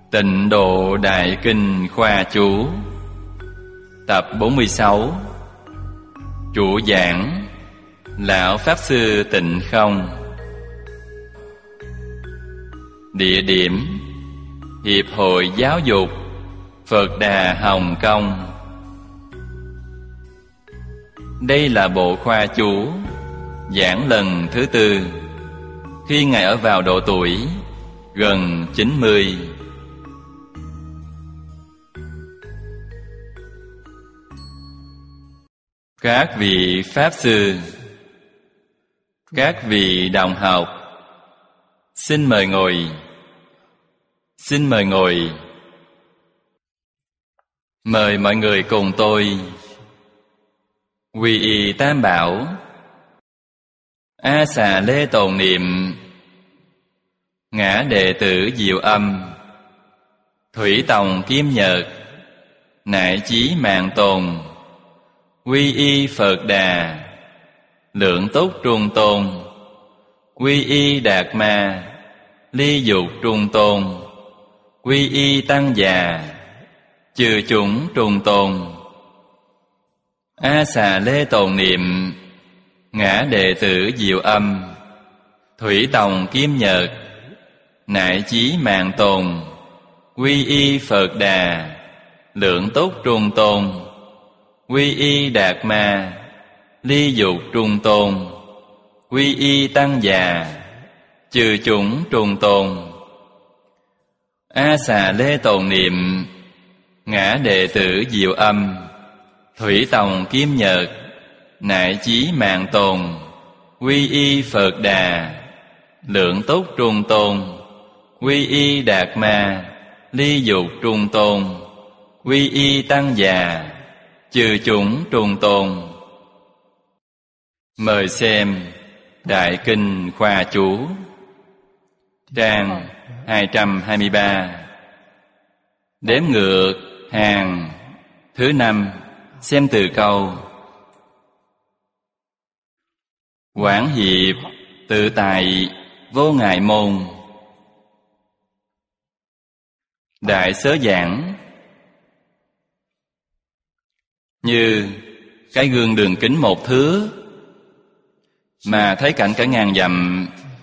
Tịnh Độ Đại Kinh Khoa Chú. Tập 46. Chủ giảng Lão Pháp Sư Tịnh Không. Địa điểm Hiệp hội Giáo dục Phật Đà Hồng Kông. Đây là bộ khoa chú giảng lần thứ tư, khi Ngài ở vào độ tuổi gần 90. Các vị Pháp Sư, các vị đồng học, xin mời ngồi. Xin mời ngồi. Mời mọi người cùng tôi quy y Tam Bảo, A Xà Lê tồn niệm, Ngã Đệ Tử Diệu Âm, Thủy Tòng Kim Nhật, Nại Chí Mạng Tồn, quy y Phật Đà, Lượng Túc Trung Tôn, quy y Đạt Ma, Ly Dục Trung Tôn, quy y Tăng Già, Chư Chúng Trung Tôn. A Xà Lê tồn niệm, Ngã Đệ Tử Diệu Âm, Thủy Tòng Kim Nhật, Nại Chí Mạng Tồn, quy y Phật Đà, Lượng Túc Trung Tôn, quy y Đạt Ma, Ly Dục Trung Tôn, quy y Tăng Già, Chư Chúng Trung Tôn. A Xà Lê tồn niệm, Ngã Đệ Tử Diệu Âm, Thủy Tòng Kim Nhật, Nại Chí Mạng Tồn, quy y Phật Đà, Lượng Túc Trung Tôn, quy y Đạt Ma, Ly Dục Trung Tôn, quy y Tăng Già, Chư Chúng Trung Tôn. Mời xem Đại Kinh Khoa Chú, trang 223. Đếm ngược hàng thứ 5, xem từ câu: Quảng hiệp tự tại vô ngại môn. Đại Sớ giảng: như cái gương đường kính 1 thước mà thấy cảnh cả ngàn dặm.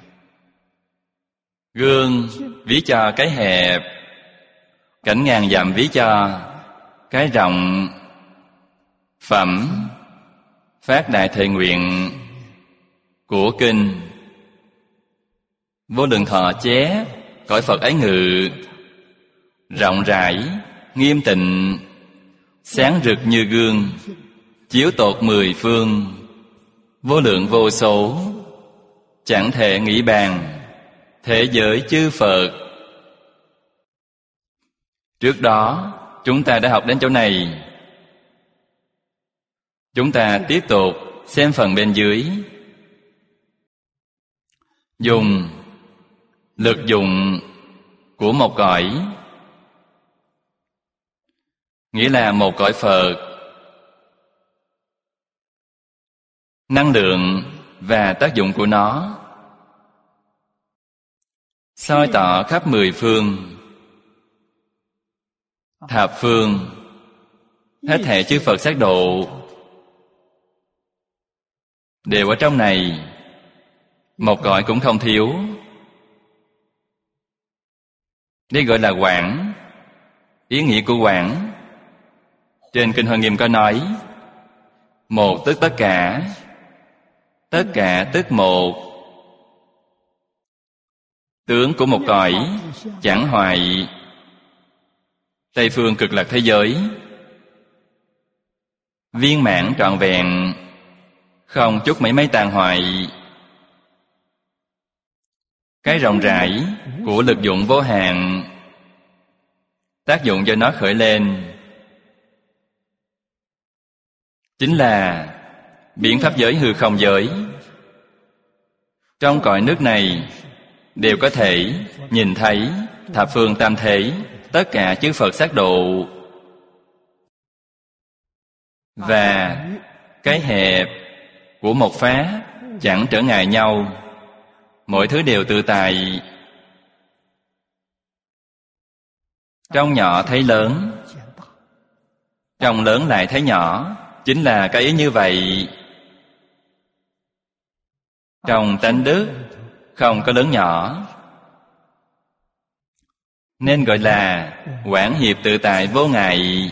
Gương ví cho cái hẹp, cảnh ngàn dặm ví cho cái rộng. Phẩm Phát Đại Thệ Nguyện của kinh: Vô Lượng Thọ chép cõi Phật ấy ngự, rộng rãi nghiêm tịnh, sáng rực như gương, chiếu tột 10 phương, vô lượng vô số, chẳng thể nghĩ bàn, thế giới chư Phật. Trước đó chúng ta đã học đến chỗ này. Chúng ta tiếp tục xem phần bên dưới. Dùng lực dụng của một cõi, nghĩa là một cõi Phật. Năng lượng và tác dụng của nó soi tỏ khắp 10 phương, thập phương, hết thảy chư Phật sát độ đều ở trong này, một cõi cũng không thiếu. Đây gọi là quảng. Ý nghĩa của quảng trên Kinh Hoa Nghiêm có nói: một tức tất cả, tất cả tức một. Tướng của một cõi chẳng hoại. Tây phương cực lạc thế giới viên mãn trọn vẹn, không chút mảy may tàn hoại. Cái rộng rãi của lực dụng vô hạn, tác dụng do nó khởi lên chính là biến pháp giới hư không giới. Trong cõi nước này đều có thể nhìn thấy thập phương tam thế, tất cả chư Phật sát độ. Và cái hẹp của một pháp chẳng trở ngại nhau, mọi thứ đều tự tại. Trong nhỏ thấy lớn, trong lớn lại thấy nhỏ. Chính là cái ý như vậy. Trong tánh đức không có lớn nhỏ, nên gọi là quảng hiệp tự tại vô ngại.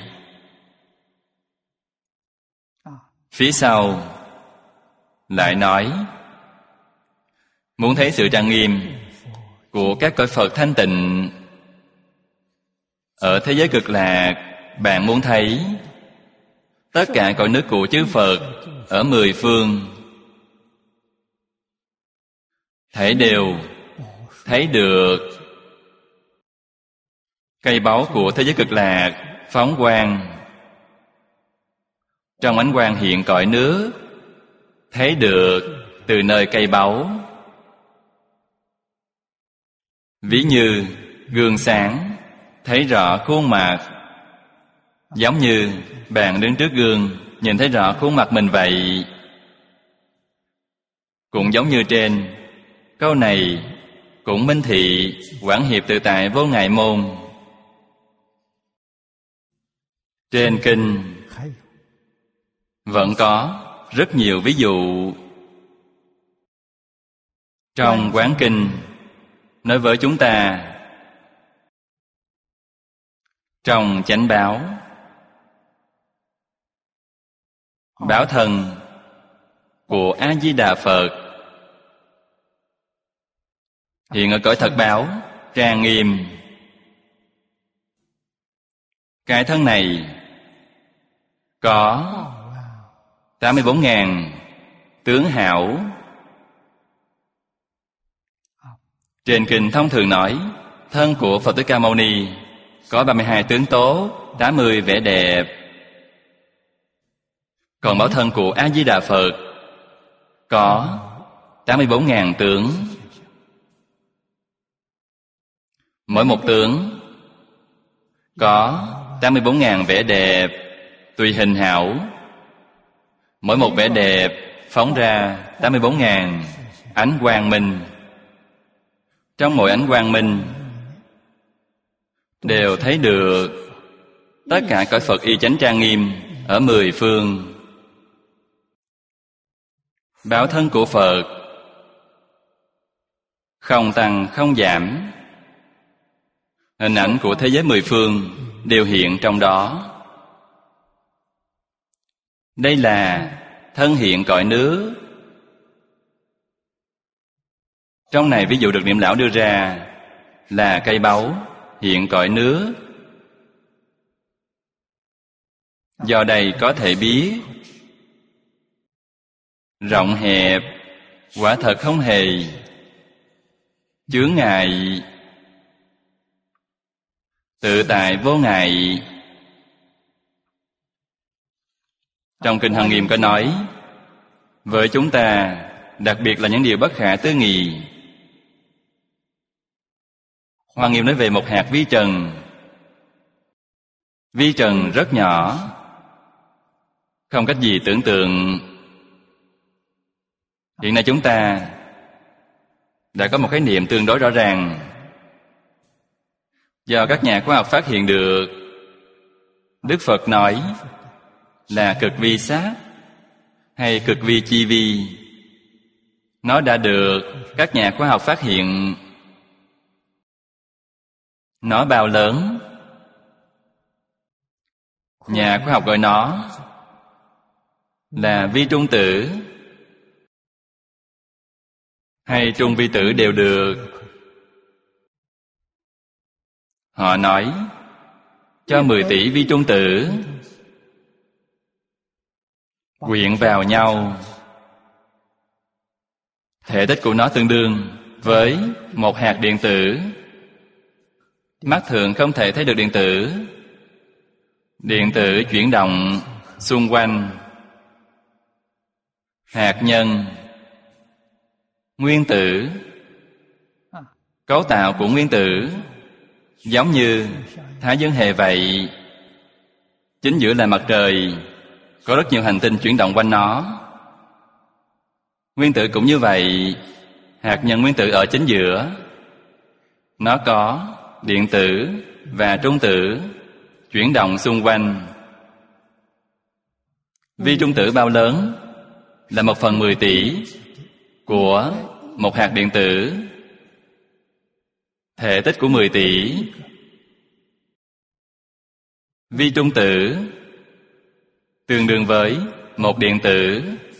Phía sau lại nói, muốn thấy sự trang nghiêm của các cõi Phật thanh tịnh ở thế giới cực lạc, bạn muốn thấy tất cả cõi nước của chư Phật ở mười phương, thể đều thấy được. Cây báu của thế giới cực lạc phóng quang, trong ánh quang hiện cõi nước, thấy được từ nơi cây báu. Ví như gương sáng, thấy rõ khuôn mặt. Giống như bạn đứng trước gương, nhìn thấy rõ khuôn mặt mình vậy. Cũng giống như trên câu này cũng minh thị quảng hiệp tự tại vô ngại môn. Trên kinh vẫn có rất nhiều ví dụ. Trong Quán Kinh nói với chúng ta, trong chánh báo, báo thân của A Di Đà Phật hiện ở cõi thật báo trang nghiêm. Cái thân này có 84.000 tướng hảo. Trên kinh thông thường nói, thân của Phật Thích Ca Mâu Ni có 32 tướng tốt, 80 vẻ đẹp. Còn báo thân của A Di Đà Phật có 84.000 tướng. Mỗi một tướng có 84.000 vẻ đẹp, tùy hình hảo. Mỗi một vẻ đẹp phóng ra 84.000 ánh quang minh. Trong mỗi ánh quang minh đều thấy được tất cả cõi Phật y chánh trang nghiêm ở mười phương. Báo thân của Phật không tăng không giảm. Hình ảnh của thế giới mười phương đều hiện trong đó. Đây là thân hiện cõi nước. Trong này ví dụ được Niệm Lão đưa ra là cây báu hiện cõi nước. Do đây có thể biết rộng hẹp quả thật không hề chướng ngại, tự tại vô ngại. Trong Kinh Hằng Nghiêm có nói, với chúng ta đặc biệt là những điều bất khả tư nghị. Hoàng Nghiêm nói về một hạt vi trần. Vi trần rất nhỏ, không cách gì tưởng tượng. Hiện nay chúng ta đã có một khái niệm tương đối rõ ràng, do các nhà khoa học phát hiện được. Đức Phật nói là cực vi sát hay cực vi chi vi. Nó đã được các nhà khoa học phát hiện. Nó bao lớn? Nhà khoa học gọi nó là vi trung tử hay trung vi tử đều được. Họ nói cho 10 tỷ vi trung tử quyện vào nhau, thể tích của nó tương đương với một hạt điện tử. Mắt thường không thể thấy được điện tử. Điện tử chuyển động xung quanh hạt nhân, nguyên tử. Cấu tạo của nguyên tử giống như Thái Dương hệ vậy. Chính giữa là mặt trời, có rất nhiều hành tinh chuyển động quanh nó. Nguyên tử cũng như vậy. Hạt nhân nguyên tử ở chính giữa. Nó có điện tử và trung tử chuyển động xung quanh. Vi trung tử bao lớn? Là 1/10 tỷ của một hạt điện tử, thể tích của 10 tỷ. Vi trung tử tương đương với một điện tử,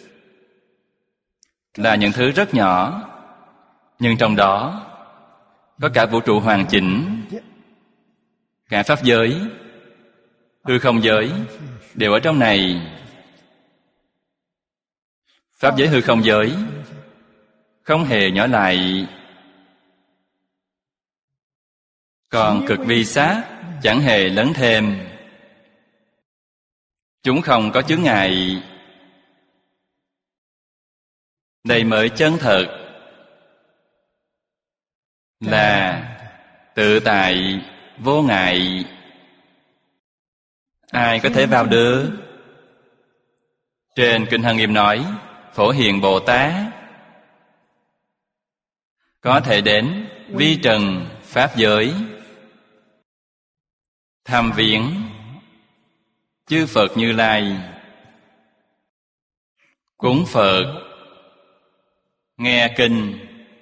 là những thứ rất nhỏ, nhưng trong đó có cả vũ trụ hoàn chỉnh, cả pháp giới, hư không giới đều ở trong này. Pháp giới hư không giới không hề nhỏ lại, còn cực vi sát chẳng hề lớn thêm. Chúng không có chướng ngại. Đây mới chân thật là tự tại vô ngại. Ai có thể vào được? Trên Kinh Hằng Nghiêm nói, Phổ Hiền Bồ Tát có thể đến vi trần pháp giới, thăm viếng chư Phật Như Lai, cúng Phật, nghe kinh.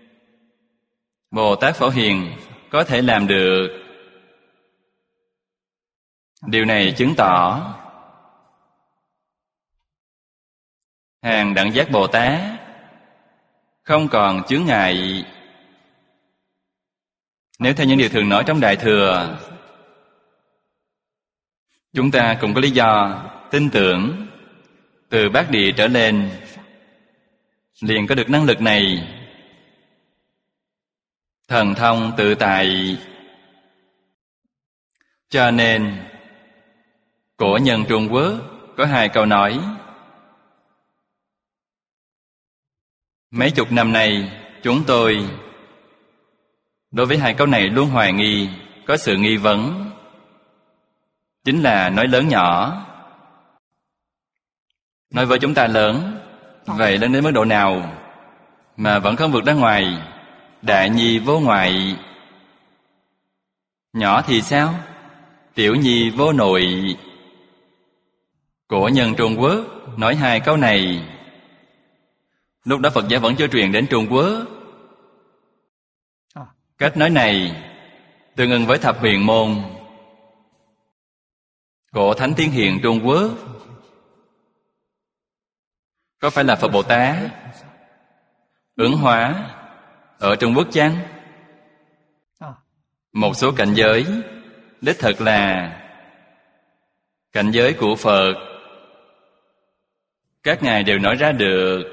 Bồ Tát Phổ Hiền có thể làm được. Điều này chứng tỏ hàng đẳng giác Bồ Tát không còn chướng ngại. Nếu theo những điều thường nói trong Đại Thừa, chúng ta cũng có lý do tin tưởng từ Bát Địa trở lên liền có được năng lực này, thần thông tự tại. Cho nên cổ nhân Trung Quốc có 2 câu nói. Mấy chục năm nay chúng tôi đối với 2 câu này luôn hoài nghi, có sự nghi vấn. Chính là nói lớn nhỏ. Nói với chúng ta lớn, vậy lớn đến mức độ nào mà vẫn không vượt ra ngoài đại nhi vô ngoại? Nhỏ thì sao? Tiểu nhi vô nội. Cổ nhân Trung Quốc nói 2 câu này. Lúc đó Phật giáo vẫn chưa truyền đến Trung Quốc. Cách nói này tương ứng với Thập Huyền Môn, cổ Thánh Thiên Hiền Trung Quốc. Có phải là Phật Bồ Tát ứng hóa ở Trung Quốc chăng? Một số cảnh giới đích thực là cảnh giới của Phật, các ngài đều nói ra được.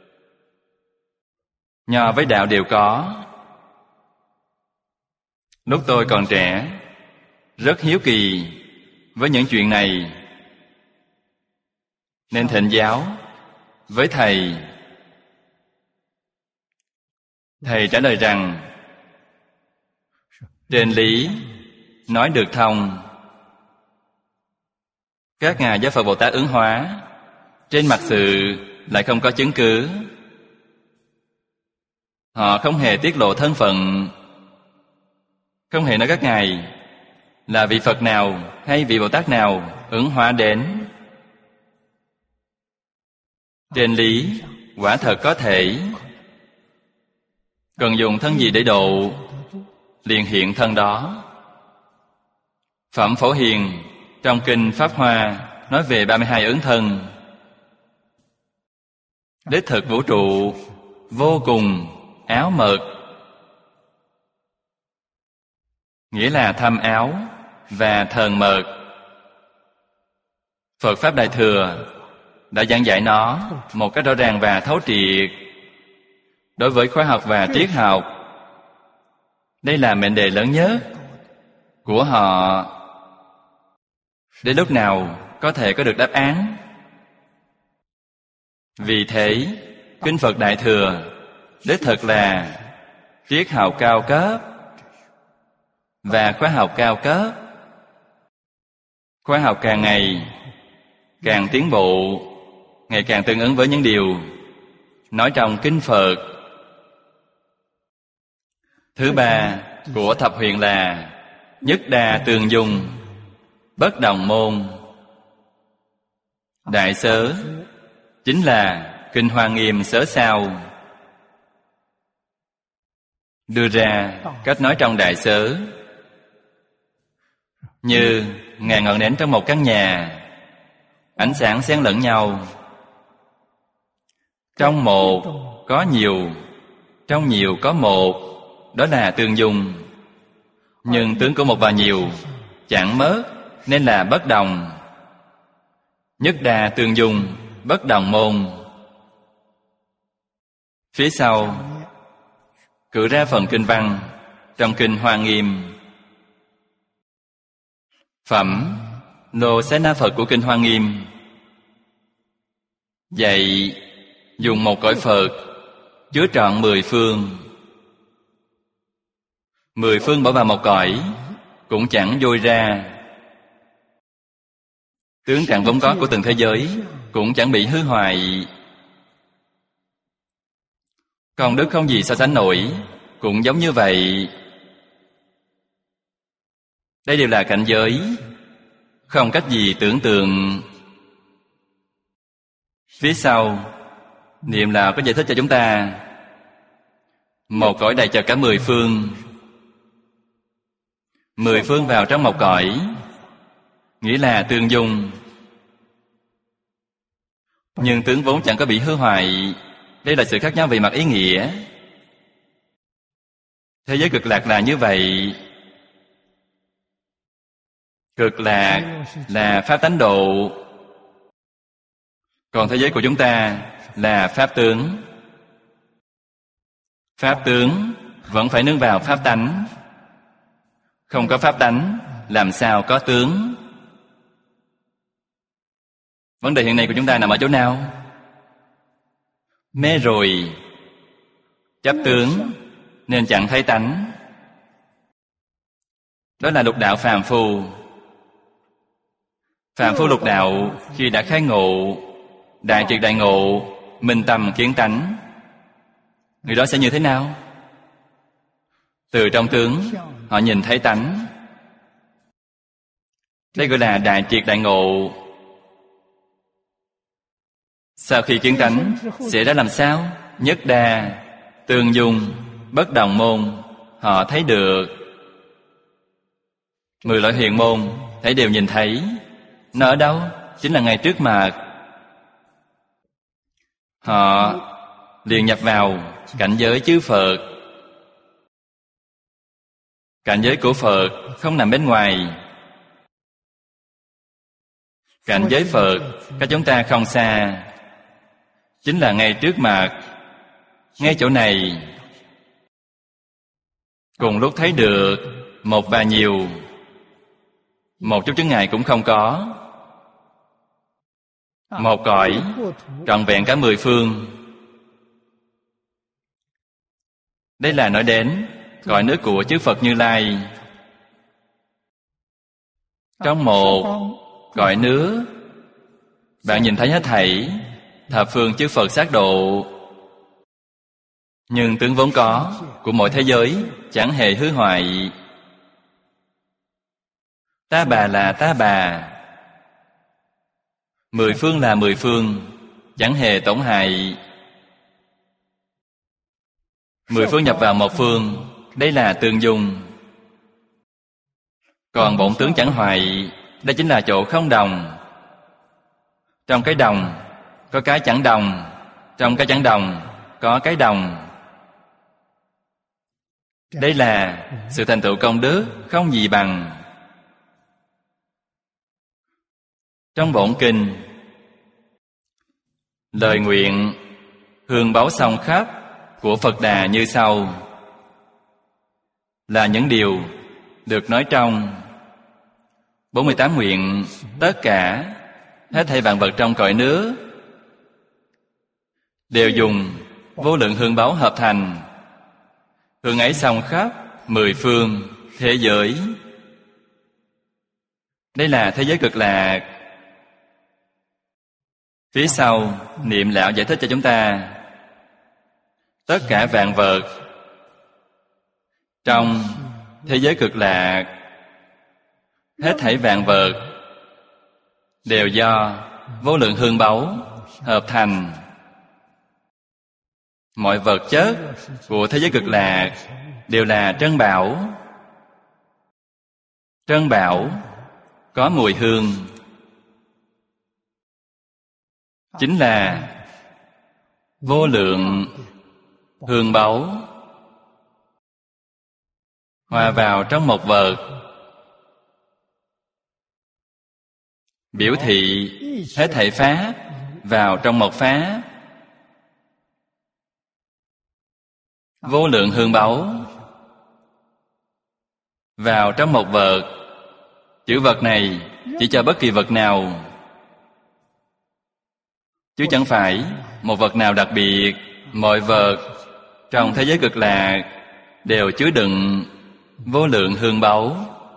Nho với đạo đều có. Lúc tôi còn trẻ, rất hiếu kỳ với những chuyện này, nên thỉnh giáo với thầy. Thầy trả lời rằng trên lý nói được thông. Các ngài do Phật Bồ Tát ứng hóa, trên mặt sự lại không có chứng cứ. Họ không hề tiết lộ thân phận, không hề nói các ngài là vị Phật nào hay vị Bồ Tát nào ứng hóa đến. Trên lý quả thật có thể. Cần dùng thân gì để độ, liền hiện thân đó. Phẩm Phổ Hiền trong Kinh Pháp Hoa nói về 32 ứng thân. Đích thực vũ trụ vô cùng áo mật, nghĩa là thâm áo và thần mật. Phật Pháp Đại Thừa đã giảng dạy nó một cách rõ ràng và thấu triệt. Đối với khoa học và triết học, đây là mệnh đề lớn nhất của họ. Đến lúc nào có thể có được đáp án? Vì thế, Kinh Phật Đại Thừa đích thực là triết học cao cấp và khoa học cao cấp. Khoa học càng ngày càng tiến bộ, ngày càng tương ứng với những điều nói trong Kinh Phật. Thứ ba của Thập Huyền là Nhất đa tương dung, bất đồng môn. Đại Sớ chính là Kinh Hoa Nghiêm sớ sao đưa ra cách nói trong Đại Sớ. Như ngàn ngọn nến trong một căn nhà, ánh sáng xen lẫn nhau. Trong một có nhiều, trong nhiều có một, đó là tương dung. Nhưng tướng của một và nhiều chẳng mất, nên là bất đồng. Nhất đa tương dung, bất đồng môn. Phía sau cử ra phần kinh văn trong Kinh Hoa Nghiêm. Phẩm Lô Xá Na Phật của Kinh Hoa Nghiêm dạy dùng một cõi Phật chứa trọn 10 phương. 10 phương bỏ vào một cõi cũng chẳng vôi ra. Tướng trạng vốn có của từng thế giới cũng chẳng bị hư hoại. Công đức không gì so sánh nổi, cũng giống như vậy. Đây đều là cảnh giới không cách gì tưởng tượng. Phía sau niệm Lão có giải thích cho chúng ta. Một cõi đầy cho cả 10 phương. 10 phương vào trong một cõi, nghĩa là tương dung. Nhưng tướng vốn chẳng có bị hư hoại. Đây là sự khác nhau về mặt ý nghĩa. Thế giới cực lạc là như vậy. Cực lạc là pháp tánh độ, còn thế giới của chúng ta là pháp tướng. Pháp tướng vẫn phải nương vào pháp tánh. Không có pháp tánh, làm sao có tướng? Vấn đề hiện nay của chúng ta nằm ở chỗ nào? Mê rồi, chấp tướng nên chẳng thấy tánh. Đó là lục đạo phàm phu. Phàm phu lục đạo khi đã khai ngộ, đại triệt đại ngộ, minh tâm kiến tánh, người đó sẽ như thế nào? Từ trong tướng họ nhìn thấy tánh. Đây gọi là đại triệt đại ngộ. Sau khi kiến tánh sẽ ra làm sao? Nhất đa, tương dung, bất đồng môn. Họ thấy được 10 loại huyền môn, thấy đều nhìn thấy. Nó ở đâu? Chính là ngay trước mặt. Họ liền nhập vào cảnh giới chư Phật. Cảnh giới của Phật không nằm bên ngoài. Cảnh giới Phật cách chúng ta không xa, chính là ngay trước mặt. Ngay chỗ này cùng lúc thấy được một và nhiều, một chút chướng ngại cũng không có. Một cõi trọn vẹn cả 10 phương. Đây là nói đến cõi nước của chư Phật Như Lai. Trong một cõi nước, bạn nhìn thấy hết thảy thập phương chư Phật sát độ. Nhưng tướng vốn có của mỗi thế giới chẳng hề hư hoại. Ta bà là ta bà, 10 phương là 10 phương, chẳng hề tổn hại. 10 phương nhập vào một phương, đây là tương dung. Còn bổn tướng chẳng hoại, đây chính là chỗ không đồng. Trong cái đồng có cái chẳng đồng, trong cái chẳng đồng có cái đồng. Đây là sự thành tựu công đức không gì bằng. Trong bổn kinh, lời nguyện hương báu song khắp của Phật Đà như sau, là những điều được nói trong 48 nguyện. Tất cả hết thảy vạn vật trong cõi nước đều dùng vô lượng hương báu hợp thành. Hương ấy song khắp 10 phương thế giới. Đây là thế giới cực lạc. Phía sau niệm Lão giải thích cho chúng ta. Tất cả vạn vật trong thế giới cực lạc hết thảy vạn vật đều do vô lượng hương báu hợp thành. Mọi vật chất của thế giới cực lạc đều là trân bảo. Trân bảo có mùi hương, chính là vô lượng hương báu hòa vào trong một vật, biểu thị hết thảy pháp vào trong một pháp. Vô lượng hương báu vào trong một vật. Chữ vật này chỉ cho bất kỳ vật nào, chứ chẳng phải một vật nào đặc biệt. Mọi vật trong thế giới cực lạc đều chứa đựng vô lượng hương báu.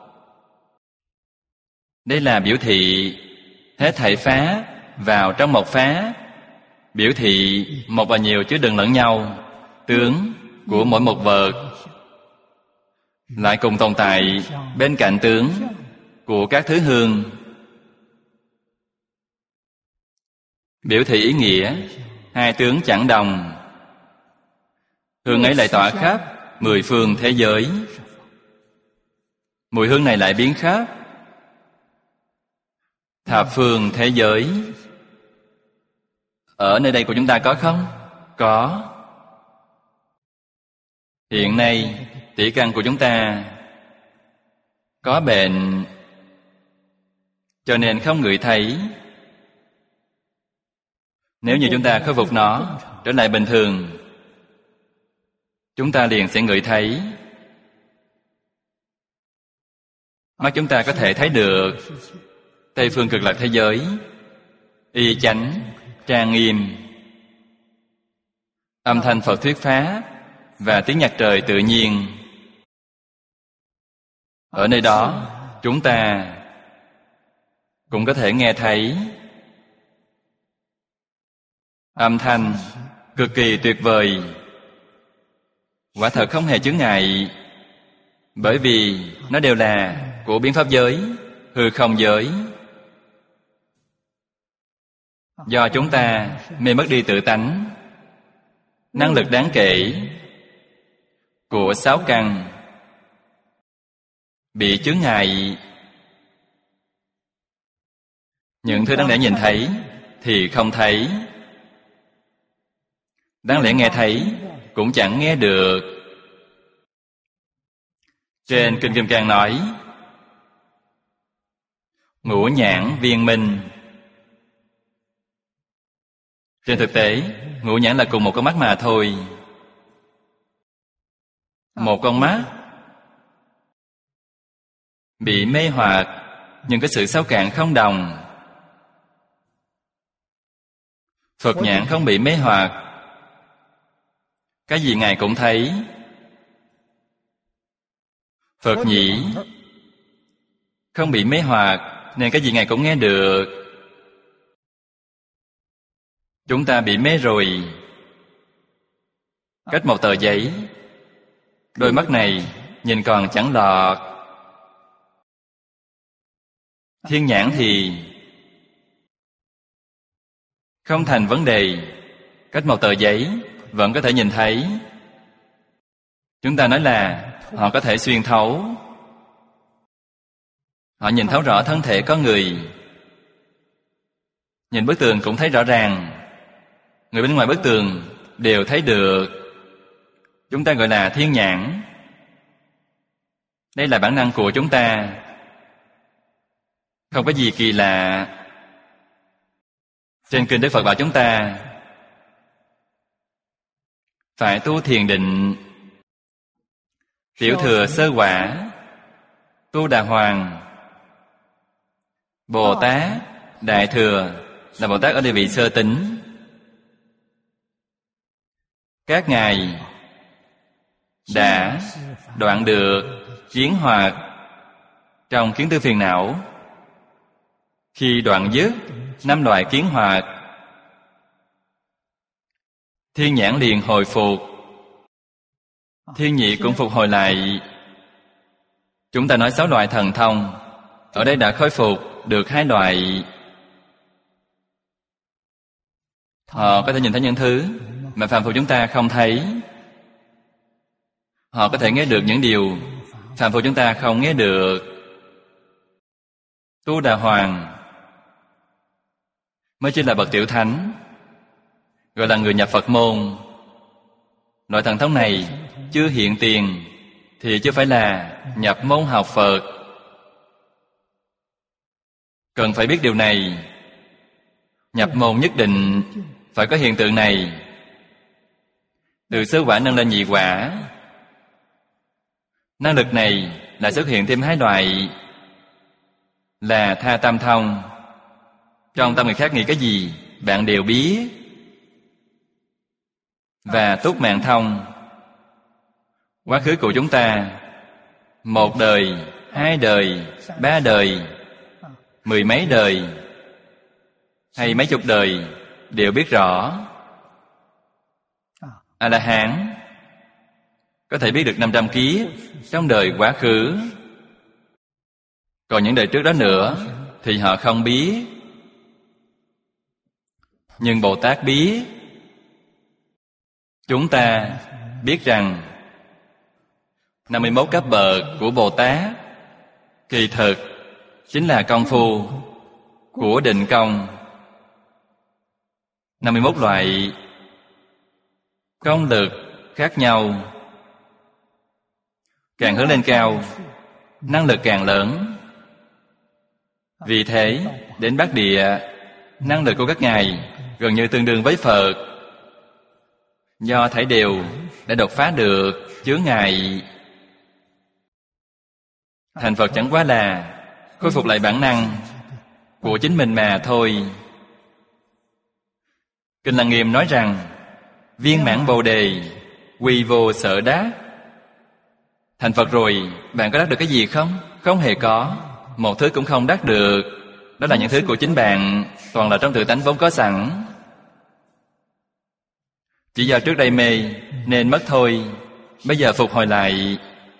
Đây là biểu thị hết thảy pháp vào trong một pháp, biểu thị một và nhiều chứa đựng lẫn nhau. Tướng của mỗi một vật lại cùng tồn tại bên cạnh tướng của các thứ hương, biểu thị ý nghĩa hai tướng chẳng đồng. Hương ấy lại tỏa khắp 10 phương thế giới. Mùi hương này lại biến khắp thập phương thế giới. Ở nơi đây của chúng ta có không? Có. Hiện nay tỷ căn của chúng ta có bệnh, cho nên không ngửi thấy. Nếu như chúng ta khôi phục nó trở lại bình thường, chúng ta liền sẽ ngửi thấy. Mắt chúng ta có thể thấy được Tây phương cực lạc thế giới y chánh, trang nghiêm, âm thanh Phật thuyết pháp và tiếng nhạc trời tự nhiên. Ở nơi đó chúng ta cũng có thể nghe thấy âm thanh cực kỳ tuyệt vời. Quả thật không hề chướng ngại, bởi vì nó đều là của biến pháp giới, hư không giới. Do chúng ta mê mất đi tự tánh, năng lực đáng kể của 6 căn bị chướng ngại. Những thứ đáng lẽ nhìn thấy thì không thấy, đáng lẽ nghe thấy cũng chẳng nghe được. Trên Kinh Kim Cang nói ngũ nhãn viên minh. Trên thực tế, ngũ nhãn là cùng một con mắt mà thôi. Một con mắt bị mê hoặc, nhưng cái sự sâu cạn không đồng. Phật nhãn không bị mê hoặc, cái gì Ngài cũng thấy. Phật nhĩ không bị mê hoặc, nên cái gì Ngài cũng nghe được. Chúng ta bị mê rồi. Cách một tờ giấy, đôi mắt này nhìn còn chẳng lọt. Thiên nhãn thì không thành vấn đề. Cách một tờ giấy vẫn có thể nhìn thấy. Chúng ta nói là họ có thể xuyên thấu. Họ nhìn thấu rõ thân thể có người. Nhìn bức tường cũng thấy rõ ràng. Người bên ngoài bức tường đều thấy được. Chúng ta gọi là thiên nhãn. Đây là bản năng của chúng ta, không có gì kỳ lạ. Trên kinh Đức Phật bảo chúng ta phải tu thiền định, tiểu thừa sơ quả, tu đà hoàng. Bồ Tát đại thừa là Bồ Tát ở địa vị sơ tính. Các ngài đã đoạn được kiến hoặc trong kiến tư phiền não. Khi đoạn dứt 5 loại kiến hoặc, thiên nhãn liền hồi phục, thiên nhị cũng phục hồi lại. Chúng ta nói 6 loại thần thông ở đây đã khôi phục được hai loại. Họ có thể nhìn thấy những thứ mà phàm phu chúng ta không thấy. Họ có thể nghe được những điều phàm phu chúng ta không nghe được. Tu Đà Hoàng mới chỉ là bậc tiểu thánh, gọi là người nhập Phật môn. Loại thần thông này chưa hiện tiền thì chưa phải là nhập môn học Phật. Cần phải biết điều này. Nhập môn nhất định phải có hiện tượng này. Từ sơ quả nâng lên nhị quả, năng lực này lại xuất hiện thêm hai loại là tha tâm thông. Trong tâm người khác nghĩ cái gì bạn đều biết. Và túc mạng thông. Quá khứ của chúng ta, một đời, hai đời, ba đời, mười mấy đời hay mấy chục đời đều biết rõ. A-la-hán có thể biết được 500 kiếp trong đời quá khứ. Còn những đời trước đó nữa thì họ không biết. Nhưng Bồ Tát biết. Chúng ta biết rằng 51 cấp bậc của Bồ Tát kỳ thực chính là công phu của định công. 51 loại công lực khác nhau. Càng hướng lên cao, năng lực càng lớn. Vì thế, đến Bắc Địa, năng lực của các ngài gần như tương đương với Phật. Do thảy đều đã đột phá được chướng ngại. Thành Phật chẳng quá là khôi phục lại bản năng của chính mình mà thôi. Kinh Lăng Nghiêm nói rằng viên mãn Bồ Đề quy vô sở đắc. Thành Phật rồi, bạn có đắc được cái gì không? Không hề có. Một thứ cũng không đắc được. Đó là những thứ của chính bạn, toàn là trong tự tánh vốn có sẵn. Chỉ do trước đây mê nên mất thôi. Bây giờ phục hồi lại.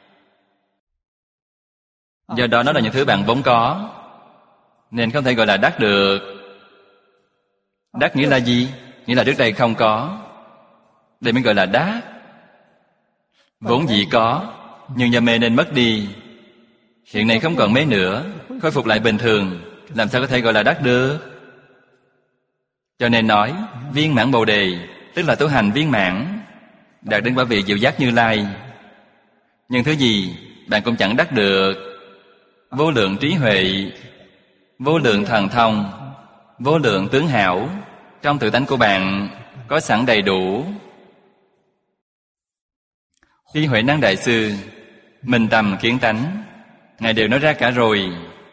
Do đó nó là những thứ bạn vốn có, nên không thể gọi là đắc được. Đắc nghĩa là gì? Nghĩa là trước đây không có, đây mới gọi là đắc. Vốn dĩ có, nhưng do mê nên mất đi. Hiện nay không còn mê nữa, khôi phục lại bình thường, làm sao có thể gọi là đắc được? Cho nên nói viên mãn Bồ Đề tức là tu hành viên mãn, đạt đến quả vị diệu giác Như Lai. Nhưng thứ gì bạn cũng chẳng đắc được. Vô lượng trí huệ, vô lượng thần thông, vô lượng tướng hảo trong tự tánh của bạn có sẵn đầy đủ. Khi Huệ Năng Đại Sư minh tâm kiến tánh, ngài đều nói ra cả rồi.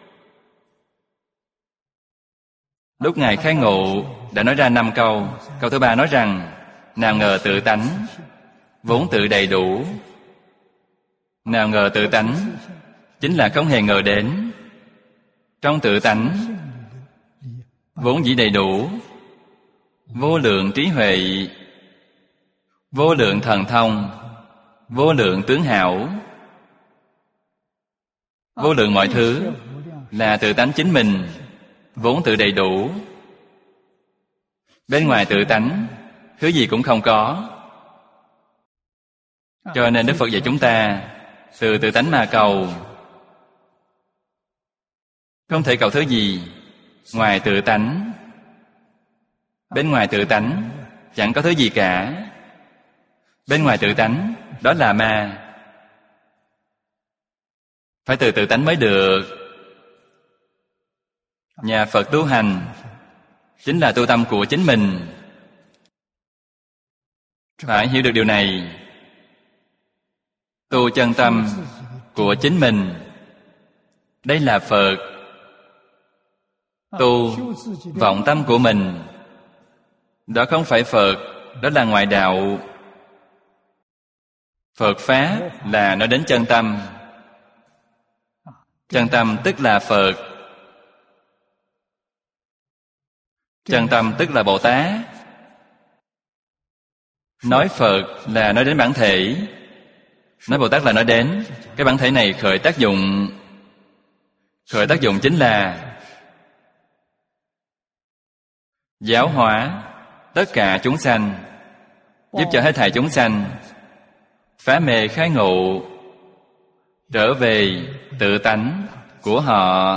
Lúc ngài khai ngộ đã nói ra 5 câu. Câu thứ 3 nói rằng nào ngờ tự tánh vốn tự đầy đủ. Nào ngờ tự tánh chính là không hề ngờ đến. Trong tự tánh vốn dĩ đầy đủ, vô lượng trí huệ, vô lượng thần thông, vô lượng tướng hảo, vô lượng mọi thứ là tự tánh chính mình, vốn tự đầy đủ. Bên ngoài tự tánh thứ gì cũng không có. Cho nên Đức Phật dạy chúng ta từ tự tánh mà cầu. Không thể cầu thứ gì ngoài tự tánh. Bên ngoài tự tánh chẳng có thứ gì cả. Bên ngoài tự tánh đó là ma. Phải từ tự tánh mới được. Nhà Phật tu hành chính là tu tâm của chính mình. Phải hiểu được điều này. Tu chân tâm của chính mình, đây là Phật. Tu vọng tâm của mình, đó không phải Phật, đó là ngoại đạo. Phật Pháp là nói đến chân tâm. Chân tâm tức là Phật. Chân tâm tức là Bồ Tát. Nói Phật là nói đến bản thể. Nói Bồ Tát là nói đến cái bản thể này khởi tác dụng. khởi tác dụng chính là giáo hóa tất cả chúng sanh, giúp cho hết thảy chúng sanh phá mê khai ngộ, trở về tự tánh của họ.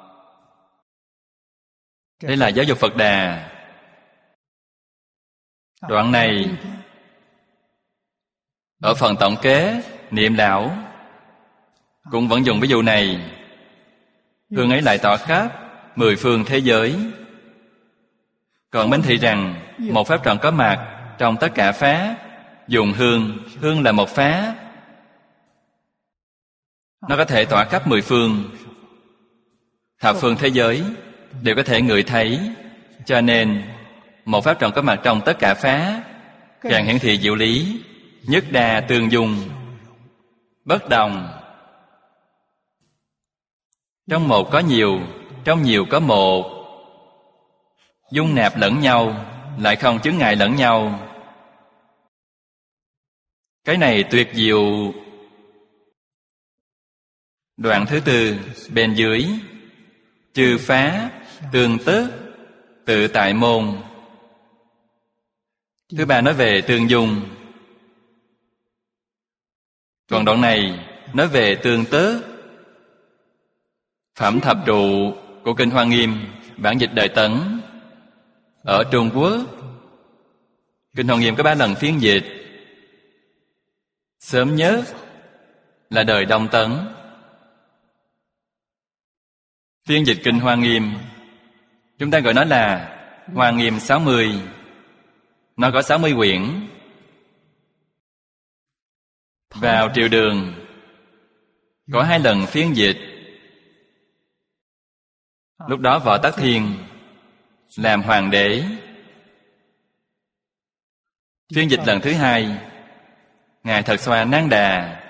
Đây là giáo dục Phật Đà. Đoạn này ở phần tổng kế niệm lão cũng vẫn dùng ví dụ này. Hương ấy lại tỏa khắp 10 phương thế giới. Còn minh thị rằng một pháp tròn có mặt trong tất cả pháp. Dùng hương, hương là một pháp, nó có thể tỏa khắp 10 phương, thập phương thế giới đều có thể ngửi thấy. Cho nên một pháp tròn có mặt trong tất cả pháp, càng hiển thị diệu lý, nhất đa tương dung, bất đồng. Trong một có nhiều, trong nhiều có một, dung nạp lẫn nhau, lại không chướng ngại lẫn nhau. Cái này tuyệt diệu. Đoạn thứ tư bên dưới, chư phá tương tức tự tại môn. Thứ ba nói về tương dung. Còn đoạn này nói về tương tức. Phẩm thập trụ của Kinh Hoa Nghiêm, bản dịch Đời Tấn. Ở Trung Quốc, Kinh Hoa Nghiêm có 3 lần phiên dịch. Sớm nhất là đời Đông Tấn. Phiên dịch Kinh Hoa Nghiêm, chúng ta gọi nó là Hoa Nghiêm 60. Nó có 60 quyển. Vào triều Đường có 2 lần phiên dịch. Lúc đó Võ Tắc Thiên làm hoàng đế. Phiên dịch lần thứ 2, Ngài Thật Xoa Nang Đà.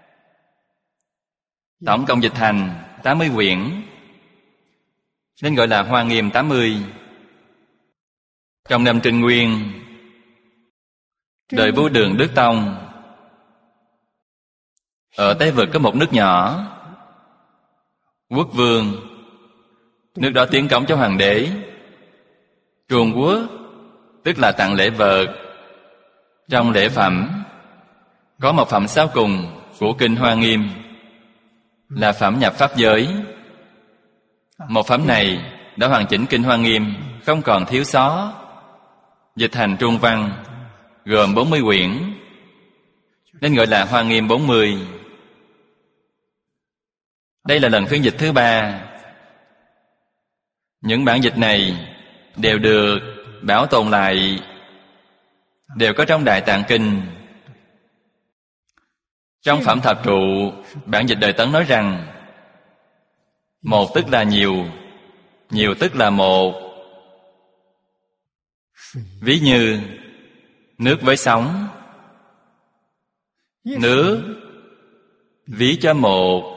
Tổng cộng dịch thành 80 quyển, nên gọi là Hoa Nghiêm 80. Trong năm Trinh Nguyên, đời Vua Đường Đức Tông, ở Tây Vực có một nước nhỏ, Quốc Vương. Nước đó tiến cống cho hoàng đế. Trung Quốc tức là tặng lễ vật. Trong lễ phẩm có một phẩm sau cùng của Kinh Hoa Nghiêm là phẩm nhập pháp giới. Một phẩm này đã hoàn chỉnh Kinh Hoa Nghiêm, không còn thiếu sót. Dịch thành Trung văn, gồm 40 quyển, nên gọi là Hoa Nghiêm 40. Đây là lần phiên dịch thứ 3. Những bản dịch này đều được bảo tồn lại, đều có trong Đại Tạng Kinh. Trong phẩm thập trụ, bản dịch Đời Tấn nói rằng một tức là nhiều, nhiều tức là một. Ví như nước với sóng, nước ví cho một,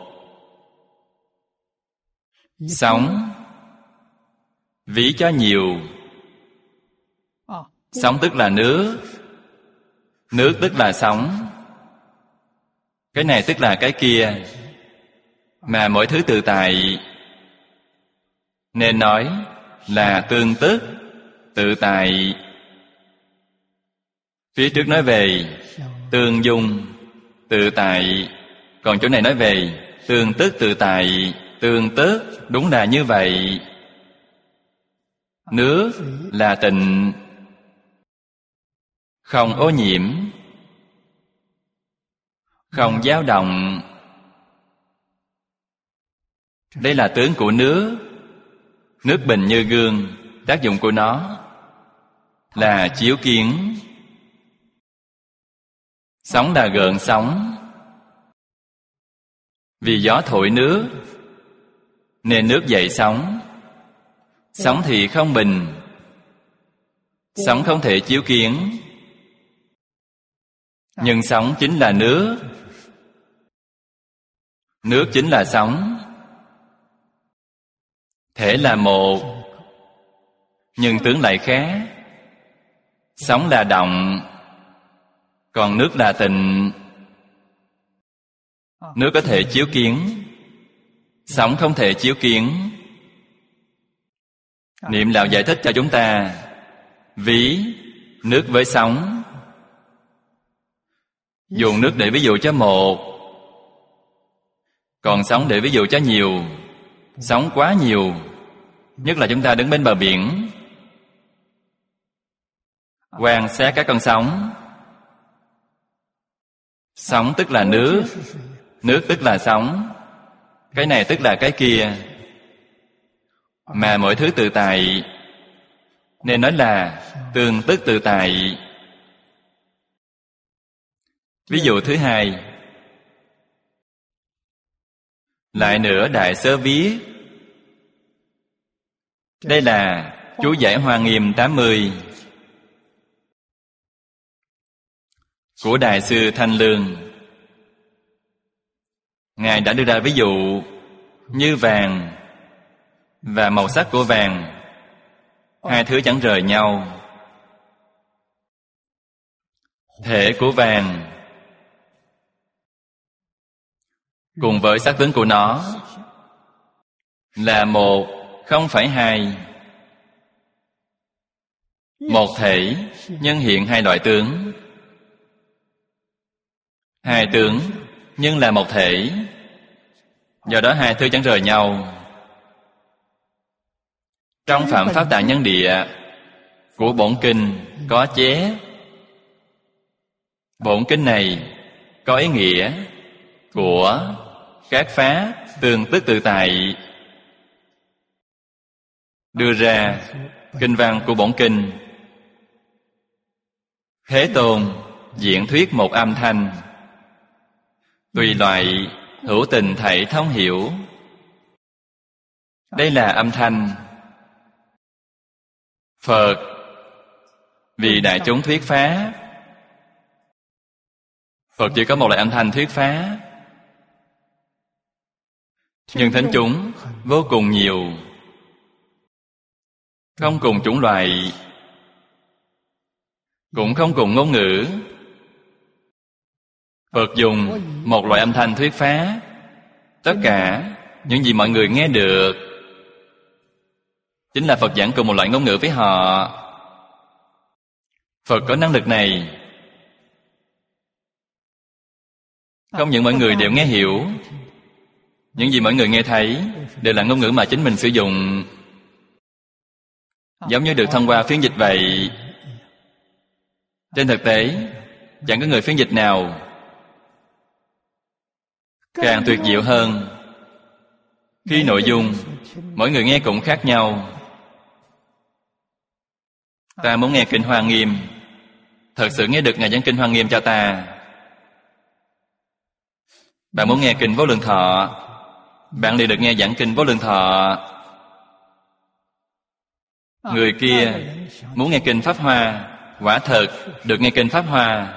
sóng ví cho nhiều. Sóng tức là nước, nước tức là sóng. Cái này tức là cái kia, mà mỗi thứ tự tại, nên nói là tương tức tự tại. Phía trước nói về tương dung tự tại, còn chỗ này nói về tương tức tự tại. Tương tức đúng là như vậy. Nước là tịnh, không ô nhiễm, không dao động. Đây là tướng của nước. Nước bình như gương, tác dụng của nó là chiếu kiến. Sóng là gợn sóng. Vì gió thổi nước nên nước dậy sóng. Sóng thì không bình, sóng không thể chiếu kiến. Nhưng sóng chính là nước, nước chính là sóng. Thể là một, nhưng tướng lại khác. Sóng là động, còn nước là tịnh. Nước có thể chiếu kiến, Sóng không thể chiếu kiến. Niệm lão giải thích cho chúng ta, ví nước với sóng. Dùng nước để ví dụ cho một, còn sóng để ví dụ cho nhiều. Sóng quá nhiều, nhất là chúng ta đứng bên bờ biển, quan sát các con sóng. Sóng tức là nước, nước tức là sóng, cái này tức là cái kia, mà mọi thứ tự tại, nên nói là tương tức tự tại. Ví dụ thứ hai, lại nữa Đại Sớ viết. Đây là chú giải Hoa Nghiêm 80 của Đại sư Thanh Lương. Ngài đã đưa ra ví dụ như vàng và màu sắc của vàng, hai thứ chẳng rời nhau. Thể của vàng cùng với sắc tướng của nó là một, không phải hai. Một thể nhân hiện hai loại tướng, hai tướng nhưng là một thể. Do đó hai thứ chẳng rời nhau. Trong Phạm Pháp Tạng Nhân Địa của bổn kinh có chép. Bổn kinh này có ý nghĩa của các pháp tương tức tự tại. Đưa ra kinh văn của bổn kinh. Thế Tôn diễn thuyết một âm thanh, tùy loại hữu tình thảy thông hiểu. Đây là âm thanh. Phật vì đại chúng thuyết pháp. Phật chỉ có một loại âm thanh thuyết pháp, nhưng thính chúng vô cùng nhiều, không cùng chủng loại, cũng không cùng ngôn ngữ. Phật dùng một loại âm thanh thuyết pháp. Tất cả những gì mọi người nghe được chính là Phật giảng cùng một loại ngôn ngữ với họ. Phật có năng lực này. Không những mọi người đều nghe hiểu, những gì mọi người nghe thấy đều là ngôn ngữ mà chính mình sử dụng, giống như được thông qua phiên dịch vậy. Trên thực tế, chẳng có người phiên dịch nào càng tuyệt diệu hơn. Khi nội dung mỗi người nghe cũng khác nhau. Ta muốn nghe Kinh Hoa Nghiêm, thật sự nghe được Ngài giảng Kinh Hoa Nghiêm cho ta. Bạn muốn nghe Kinh Vô Lượng Thọ, bạn liền được nghe giảng Kinh Vô Lượng Thọ. Người kia muốn nghe Kinh Pháp Hoa, quả thật được nghe Kinh Pháp Hoa.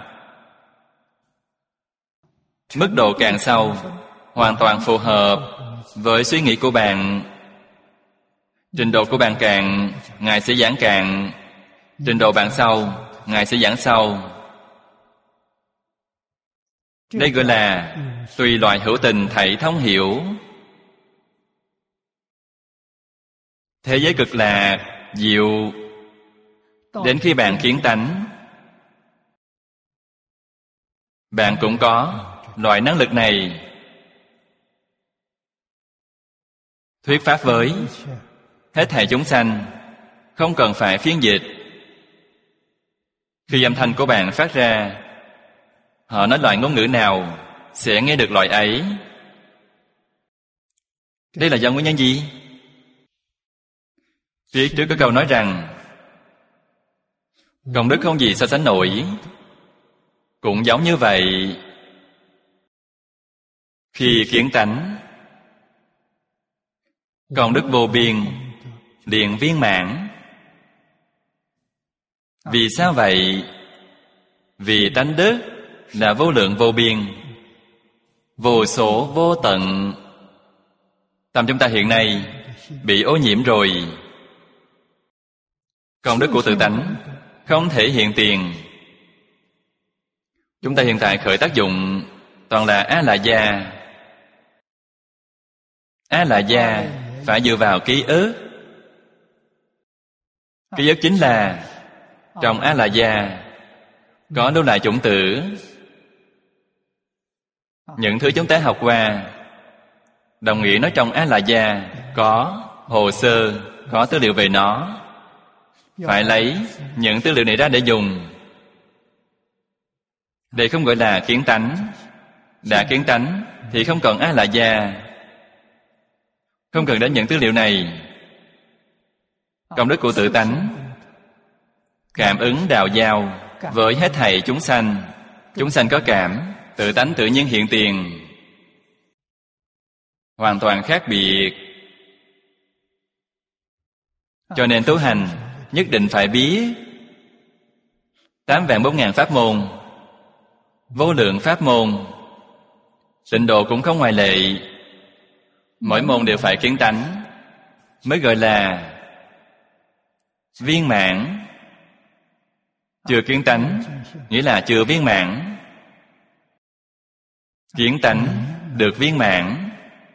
Mức độ càng sâu, hoàn toàn phù hợp với suy nghĩ của bạn. Trình độ của bạn càng, Ngài sẽ giảng càng. Trình độ bạn sâu, Ngài sẽ giảng sâu. Đây gọi là tùy loại hữu tình thảy thông hiểu. Thế giới cực lạc, diệu, đến khi bạn kiến tánh, bạn cũng có loại năng lực này. Thuyết pháp với hết thảy chúng sanh, không cần phải phiên dịch. Khi âm thanh của bạn phát ra, họ nói loại ngôn ngữ nào sẽ nghe được loại ấy. Đây là do nguyên nhân gì? Phía trước có câu nói rằng công đức không gì so sánh nổi. Cũng giống như vậy, khi kiến tánh, công đức vô biên liền viên mãn. Vì sao vậy? Vì tánh đức là vô lượng vô biên, vô số vô tận. Tâm chúng ta hiện nay bị ô nhiễm rồi. Công đức của tự tánh không thể hiện tiền. Chúng ta hiện tại khởi tác dụng toàn là A-la-gia. A-la-gia phải dựa vào ký ức. Ký ức chính là trong A-la-gia có lưu lại chủng tử. Những thứ chúng ta học qua đồng nghĩa nói trong A-la-gia có hồ sơ, có tư liệu về nó. Phải lấy những tư liệu này ra để dùng. Đây không gọi là kiến tánh. Đã kiến tánh thì không còn A-la-gia, không cần đến những tư liệu này. Công đức của tự tánh cảm ứng đào giao với hết thảy chúng sanh. Chúng sanh có cảm, tự tánh tự nhiên hiện tiền, hoàn toàn khác biệt. Cho nên tu hành nhất định phải biết 8.400.000 pháp môn, vô lượng pháp môn. Tịnh độ cũng không ngoại lệ. Mỗi môn đều phải kiến tánh mới gọi là viên mãn. Chưa kiến tánh nghĩa là chưa viên mãn. Kiến tánh được viên mãn,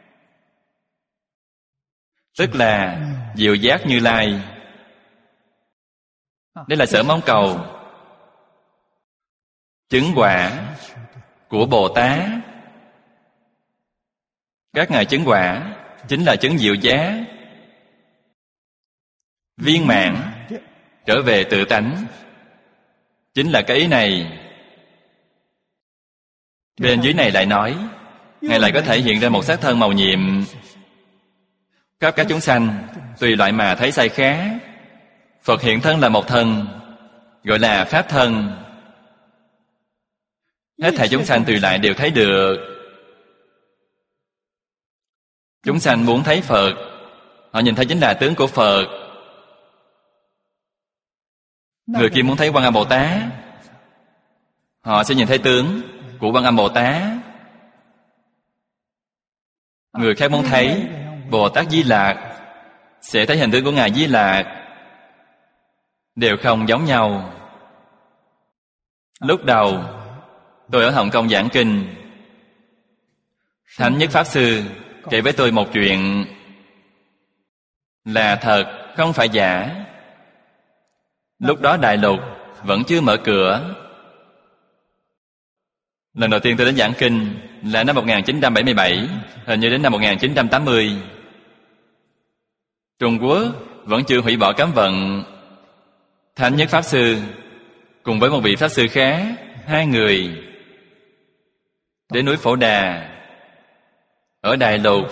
tức là diệu giác Như Lai. Đây là sở mong cầu. Chứng quả của Bồ Tát, các ngài chứng quả chính là chứng diệu giác. Viên mãn trở về tự tánh chính là cái ý này. Bên dưới này lại nói ngài lại có thể hiện ra một xác thân màu nhiệm, khắp các chúng sanh tùy loại mà thấy sai khác. Phật hiện thân là một thân, gọi là pháp thân. Hết thảy chúng sanh tùy lại đều thấy được. Chúng sanh muốn thấy Phật, họ nhìn thấy chính là tướng của Phật. Người kia muốn thấy Quan Âm Bồ Tát, họ sẽ nhìn thấy tướng của Quan Âm Bồ Tát. Người khác muốn thấy Bồ Tát Di Lạc, sẽ thấy hình tướng của Ngài Di Lạc. Đều không giống nhau. Lúc đầu tôi ở Hồng Kông giảng kinh, Thánh Nhất Pháp Sư kể với tôi một chuyện là thật, không phải giả. Lúc đó Đại Lục vẫn chưa mở cửa. Lần đầu tiên tôi đến giảng kinh là năm 1977, hình như đến năm 1980. Trung Quốc vẫn chưa hủy bỏ cấm vận. Thánh Nhất Pháp Sư cùng với một vị Pháp Sư khác, hai người đến núi Phổ Đà ở Đại Lục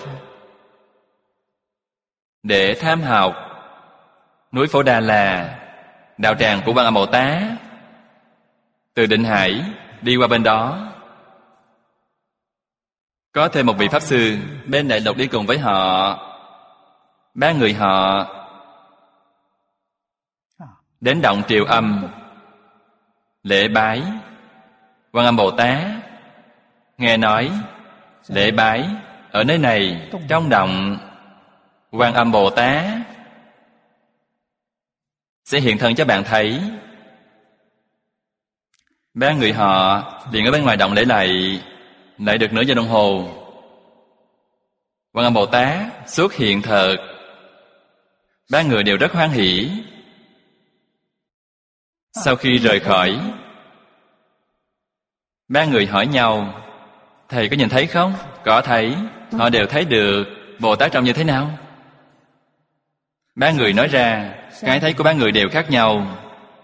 để tham học. Núi Phổ Đà là đạo tràng của Quan Âm Bồ Tát. Từ Định Hải đi qua bên đó, có thêm một vị Pháp Sư bên Đại Lục đi cùng với họ. Ba người họ đến động Triều Âm lễ bái Quan Âm Bồ Tát. Nghe nói lễ bái ở nơi này trong động Quan Âm Bồ Tát sẽ hiện thân cho bạn thấy. Ba người họ liền ở bên ngoài động lễ lại được nửa giờ đồng hồ. Quan Âm Bồ Tát xuất hiện thật. Ba người đều rất hoan hỉ. Sau khi rời khỏi, ba người hỏi nhau: thầy có nhìn thấy không? Có thấy. Họ đều thấy được. Bồ Tát trông như thế nào? Ba người nói ra cái thấy của ba người đều khác nhau.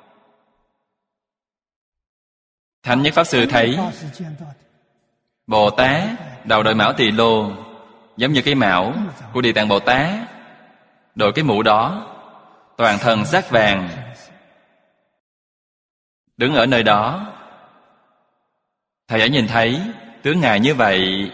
Thánh Nhất Pháp Sư thấy Bồ Tát đầu đội mão tỳ lô, giống như cái mão của Địa Tạng Bồ Tát. Đội cái mũ đó, toàn thân sắc vàng, đứng ở nơi đó. Thầy ấy nhìn thấy tướng Ngài như vậy.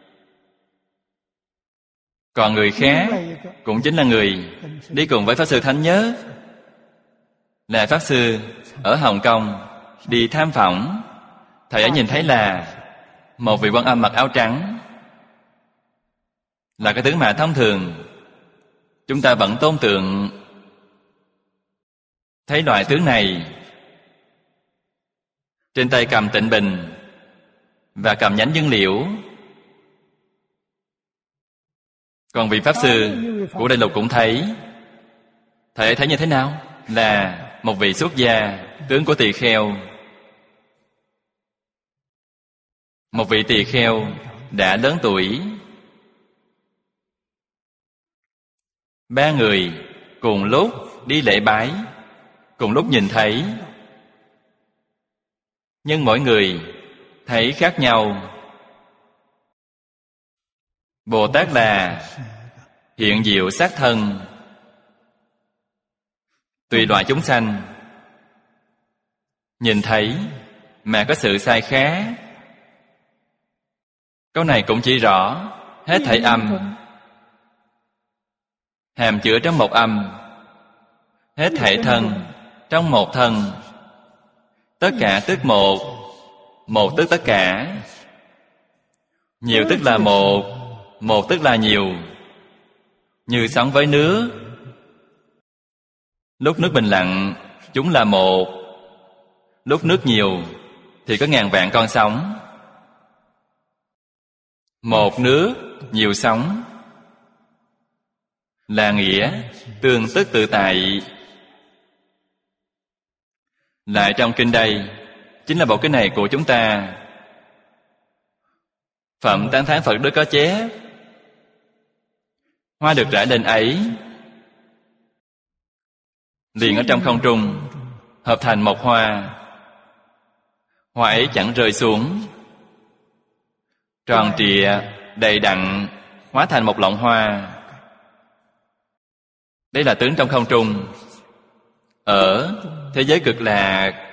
Còn người khác cũng chính là người đi cùng với Pháp Sư Thánh Nhất, là Pháp Sư ở Hồng Kông đi tham phỏng. Thầy ấy nhìn thấy là một vị Quan Âm mặc áo trắng, là cái tướng mà thông thường chúng ta vẫn tôn tượng. Thấy loại tướng này, trên tay cầm tịnh bình và cầm nhánh dương liễu, Còn vị Pháp Sư của Đại Lục cũng thấy. Thể thấy như thế nào? Là một vị xuất gia, tướng của tỳ kheo. Một vị tỳ kheo đã lớn tuổi. 3 người cùng lúc đi lễ bái, cùng lúc nhìn thấy, nhưng mỗi người thấy khác nhau. Bồ Tát là hiện diệu sát thân, tùy loại chúng sanh nhìn thấy mà có sự sai khác. Câu này cũng chỉ rõ hết thảy âm hàm chứa trong một âm, hết thảy thân trong một thân. Tất cả tức một, một tức tất cả. Nhiều tức là một, một tức là nhiều. Như sóng với nước, lúc nước bình lặng chúng là một, lúc nước nhiều thì có ngàn vạn con sóng. Một nước nhiều sóng là nghĩa tương tức tự tại. Lại trong kinh đây, chính là bộ kinh này của chúng ta. Phẩm Tán Thán Phật Đức có chép: hoa được rải lên ấy, liền ở trong không trung hợp thành một hoa. Hoa ấy chẳng rơi xuống, tròn trịa đầy đặn, hóa thành một lọng hoa. Đây là tướng trong không trung. Ở thế giới cực lạc,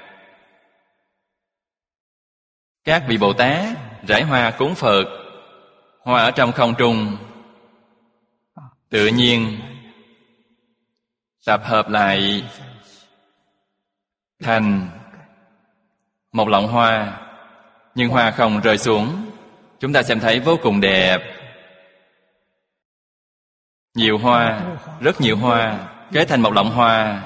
các vị Bồ Tát rải hoa cúng Phật. Hoa ở trong không trung tự nhiên tập hợp lại thành một lọng hoa, nhưng hoa không rơi xuống. Chúng ta xem thấy vô cùng đẹp. Nhiều hoa, rất nhiều hoa kết thành một lọng hoa.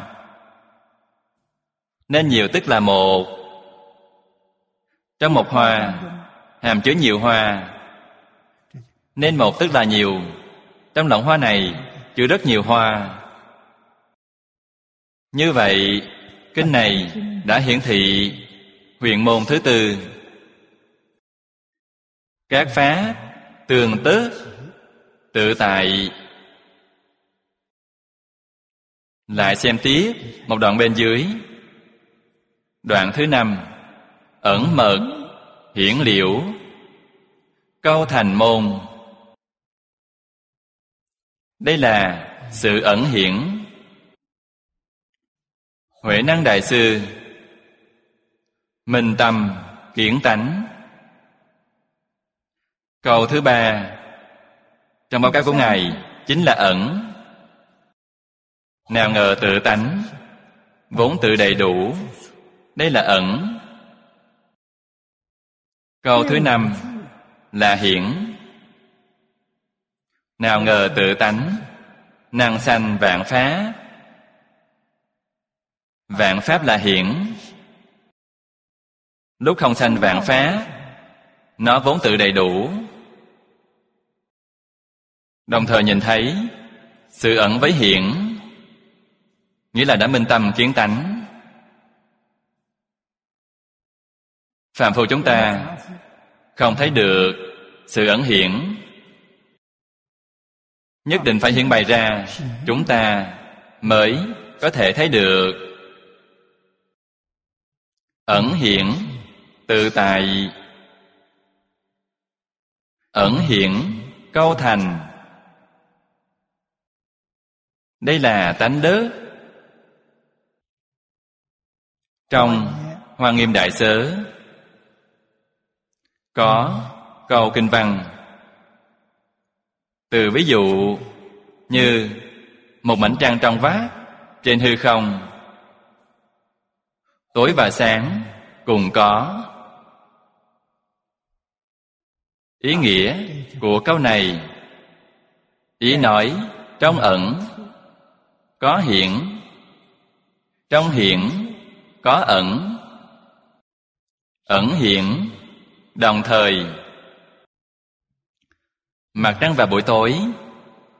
Nên nhiều tức là một. Trong một hoa hàm chứa nhiều hoa, nên một tức là nhiều. Trong lọng hoa này chứa rất nhiều hoa. Như vậy, kinh này đã hiển thị huyền môn thứ tư. Các pháp tương tức tự tại. Lại xem tiếp một đoạn bên dưới. Đoạn thứ 5: ẩn mật hiển liễu, câu thành môn. Đây là sự ẩn hiển. Huệ Năng Đại Sư minh tâm kiển tánh. Câu thứ 3 trong báo cáo của Ngài chính là ẩn. Nào ngờ tự tánh vốn tự đầy đủ. Đây là ẩn. Câu thứ 5 là hiển. Nào ngờ tự tánh năng sanh vạn pháp. Vạn pháp là hiển. Lúc không sanh vạn pháp, nó vốn tự đầy đủ. Đồng thời nhìn thấy sự ẩn với hiển, nghĩa là đã minh tâm kiến tánh. Phàm phu chúng ta không thấy được sự ẩn hiển, nhất định phải hiển bày ra, chúng ta mới có thể thấy được. Ẩn hiển tự tại, ẩn hiển câu thành. Đây là tánh đức. Trong Hoa Nghiêm Đại Sớ có câu kinh văn, từ ví dụ như một mảnh trăng trong vắt trên hư không, tối và sáng cùng có. Ý nghĩa của câu này, ý nói trong ẩn có hiển, trong hiển có ẩn. Ẩn hiển đồng thời. Mặt trăng vào buổi tối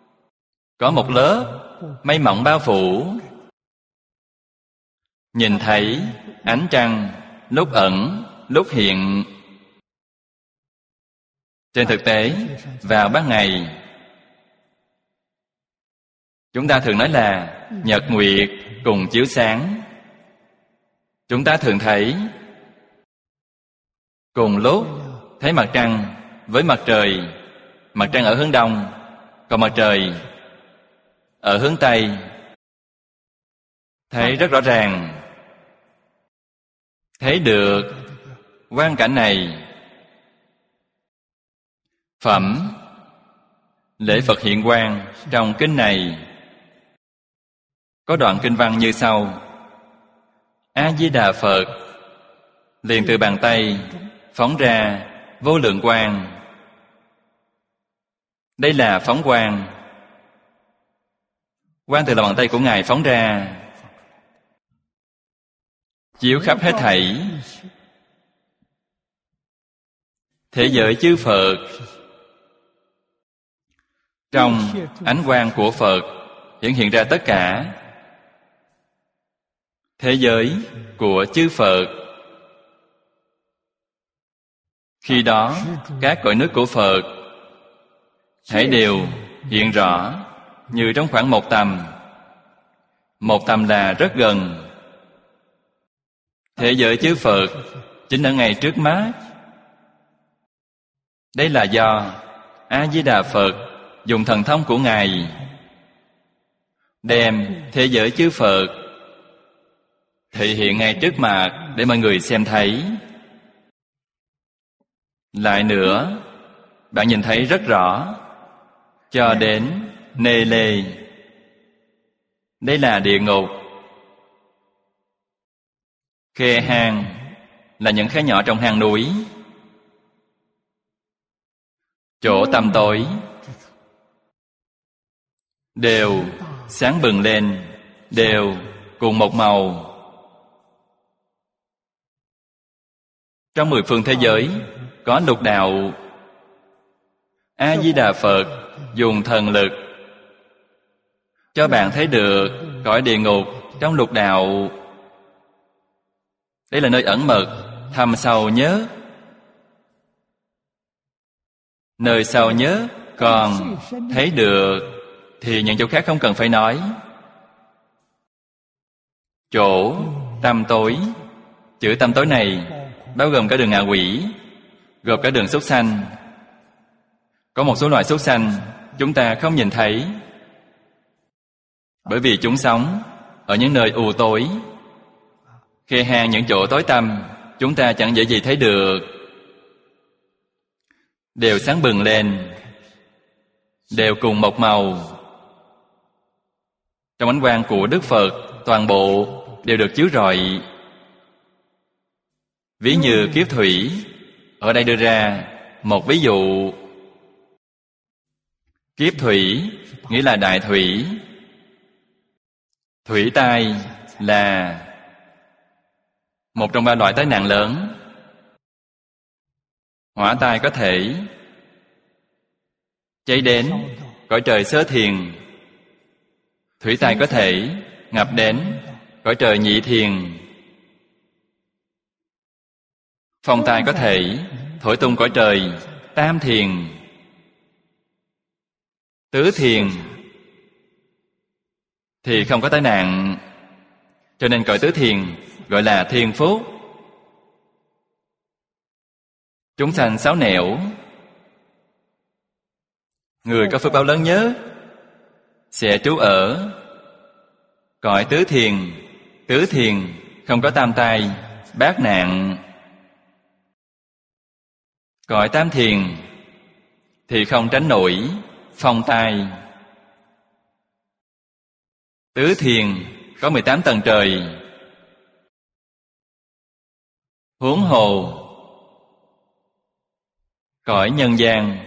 có một lớp mây mỏng bao phủ. Nhìn thấy ánh trăng lúc ẩn lúc hiện. Trên thực tế, vào ban ngày, chúng ta thường nói là nhật nguyệt cùng chiếu sáng. Chúng ta thường thấy cùng lúc thấy mặt trăng với mặt trời. Mặt trăng ở hướng đông, còn mặt trời ở hướng tây. Thấy rất rõ ràng. Thấy được quang cảnh này. Phẩm lễ Phật hiện quang trong kinh này có đoạn kinh văn như sau: A Di Đà Phật liền từ bàn tay phóng ra vô lượng quang. Đây là phóng quang. Quang từ lòng bàn tay của Ngài phóng ra, chiếu khắp hết thảy thế giới chư Phật. Trong ánh quang của Phật hiện ra tất cả thế giới của chư Phật. Khi đó, các cõi nước của Phật thảy đều hiện rõ như trong khoảng một tầm. Một tầm là rất gần. Thế giới chư Phật chính ở ngay trước mắt. Đây là do A Di Đà Phật dùng thần thông của Ngài đem thế giới chư Phật thể hiện ngay trước mặt để mọi người xem thấy. Lại nữa, bạn nhìn thấy rất rõ cho đến nê lê. Đây là địa ngục. Khe hang là những khe nhỏ trong hang núi. Chỗ tăm tối đều sáng bừng lên, đều cùng một màu. Trong 10 phương thế giới có lục đạo. A Di Đà Phật dùng thần lực cho bạn thấy được cõi địa ngục trong lục đạo. Đây là nơi ẩn mật, thâm sâu nhất. Nơi sâu nhất còn thấy được thì những chỗ khác không cần phải nói. Chỗ tăm tối, chữ tăm tối này bao gồm cả đường ngạ quỷ, gồm cả đường súc sanh. Có một số loài súc sanh chúng ta không nhìn thấy, bởi vì chúng sống ở những nơi u tối. Khe hang, những chỗ tối tăm chúng ta chẳng dễ gì thấy được. Đều sáng bừng lên, đều cùng một màu. Trong ánh quang của Đức Phật, toàn bộ đều được chiếu rọi. Ví như kiếp thủy. Ở đây đưa ra một ví dụ. Kiếp thủy nghĩa là đại thủy. Thủy tai là một trong 3 loại tai nạn lớn. Hỏa tai có thể cháy đến cõi trời Sơ Thiền. Thủy tai có thể ngập đến cõi trời Nhị Thiền. Phong tai có thể thổi tung cõi trời Tam Thiền. Tứ Thiền thì không có tai nạn, cho nên cõi Tứ Thiền gọi là Thiền Phúc. Chúng sanh xáo nẻo. Người có phước báo lớn nhất sẽ trú ở cõi Tứ Thiền. Tứ Thiền không có tam tai, bát nạn. Cõi Tam Thiền thì không tránh nổi phong tai. Tứ Thiền có 18 tầng trời. Huống hồ cõi nhân gian.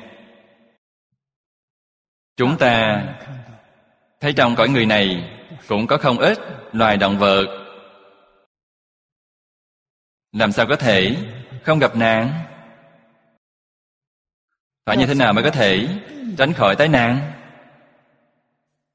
Chúng ta thấy trong cõi người này cũng có không ít loài động vật. Làm sao có thể không gặp nạn? Phải như thế nào mới có thể tránh khỏi tai nạn?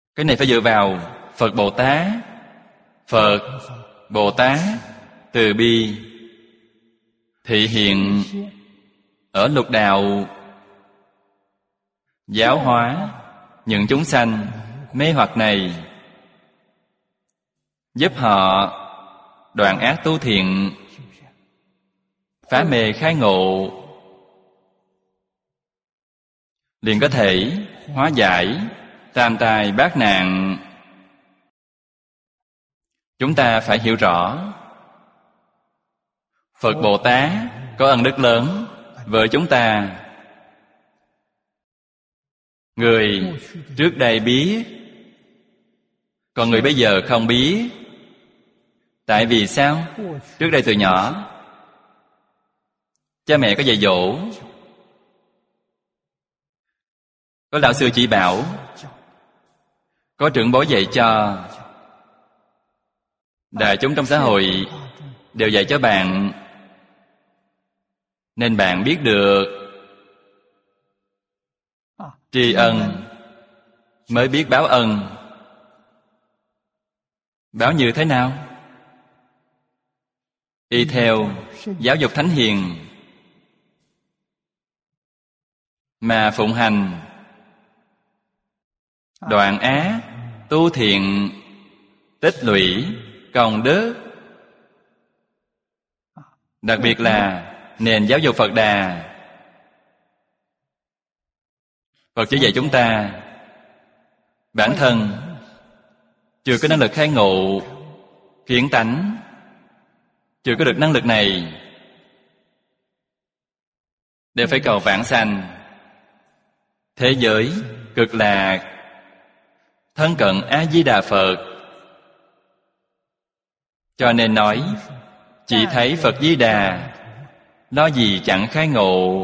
Cái này phải dựa vào Phật Bồ Tát. Phật Bồ Tát từ bi thị hiện ở lục đạo, giáo hóa những chúng sanh mê hoặc này, giúp họ đoạn ác tu thiện, phá mê khai ngộ, liền có thể hóa giải tam tai bát nạn. Chúng ta phải hiểu rõ, Phật Bồ Tát có ân đức lớn với chúng ta. Người trước đây biết, còn người bây giờ không biết. Tại vì sao? Trước đây từ nhỏ cha mẹ có dạy dỗ, có lão sư chỉ bảo, có trưởng bối dạy cho, đại chúng trong xã hội đều dạy cho bạn, nên bạn biết được tri ân, mới biết báo ân. Báo như thế nào? Y theo giáo dục thánh hiền mà phụng hành, đoạn ác tu thiện, tích lũy công đức. Đặc biệt là nền giáo dục Phật Đà. Phật chỉ dạy chúng ta bản thân chưa có năng lực khai ngộ kiến tánh, chưa có được năng lực này, đều phải cầu vãng sanh, thế giới cực lạc, thân cận A Di Đà Phật. Cho nên nói chỉ thấy Phật Di Đà, lo gì chẳng khai ngộ.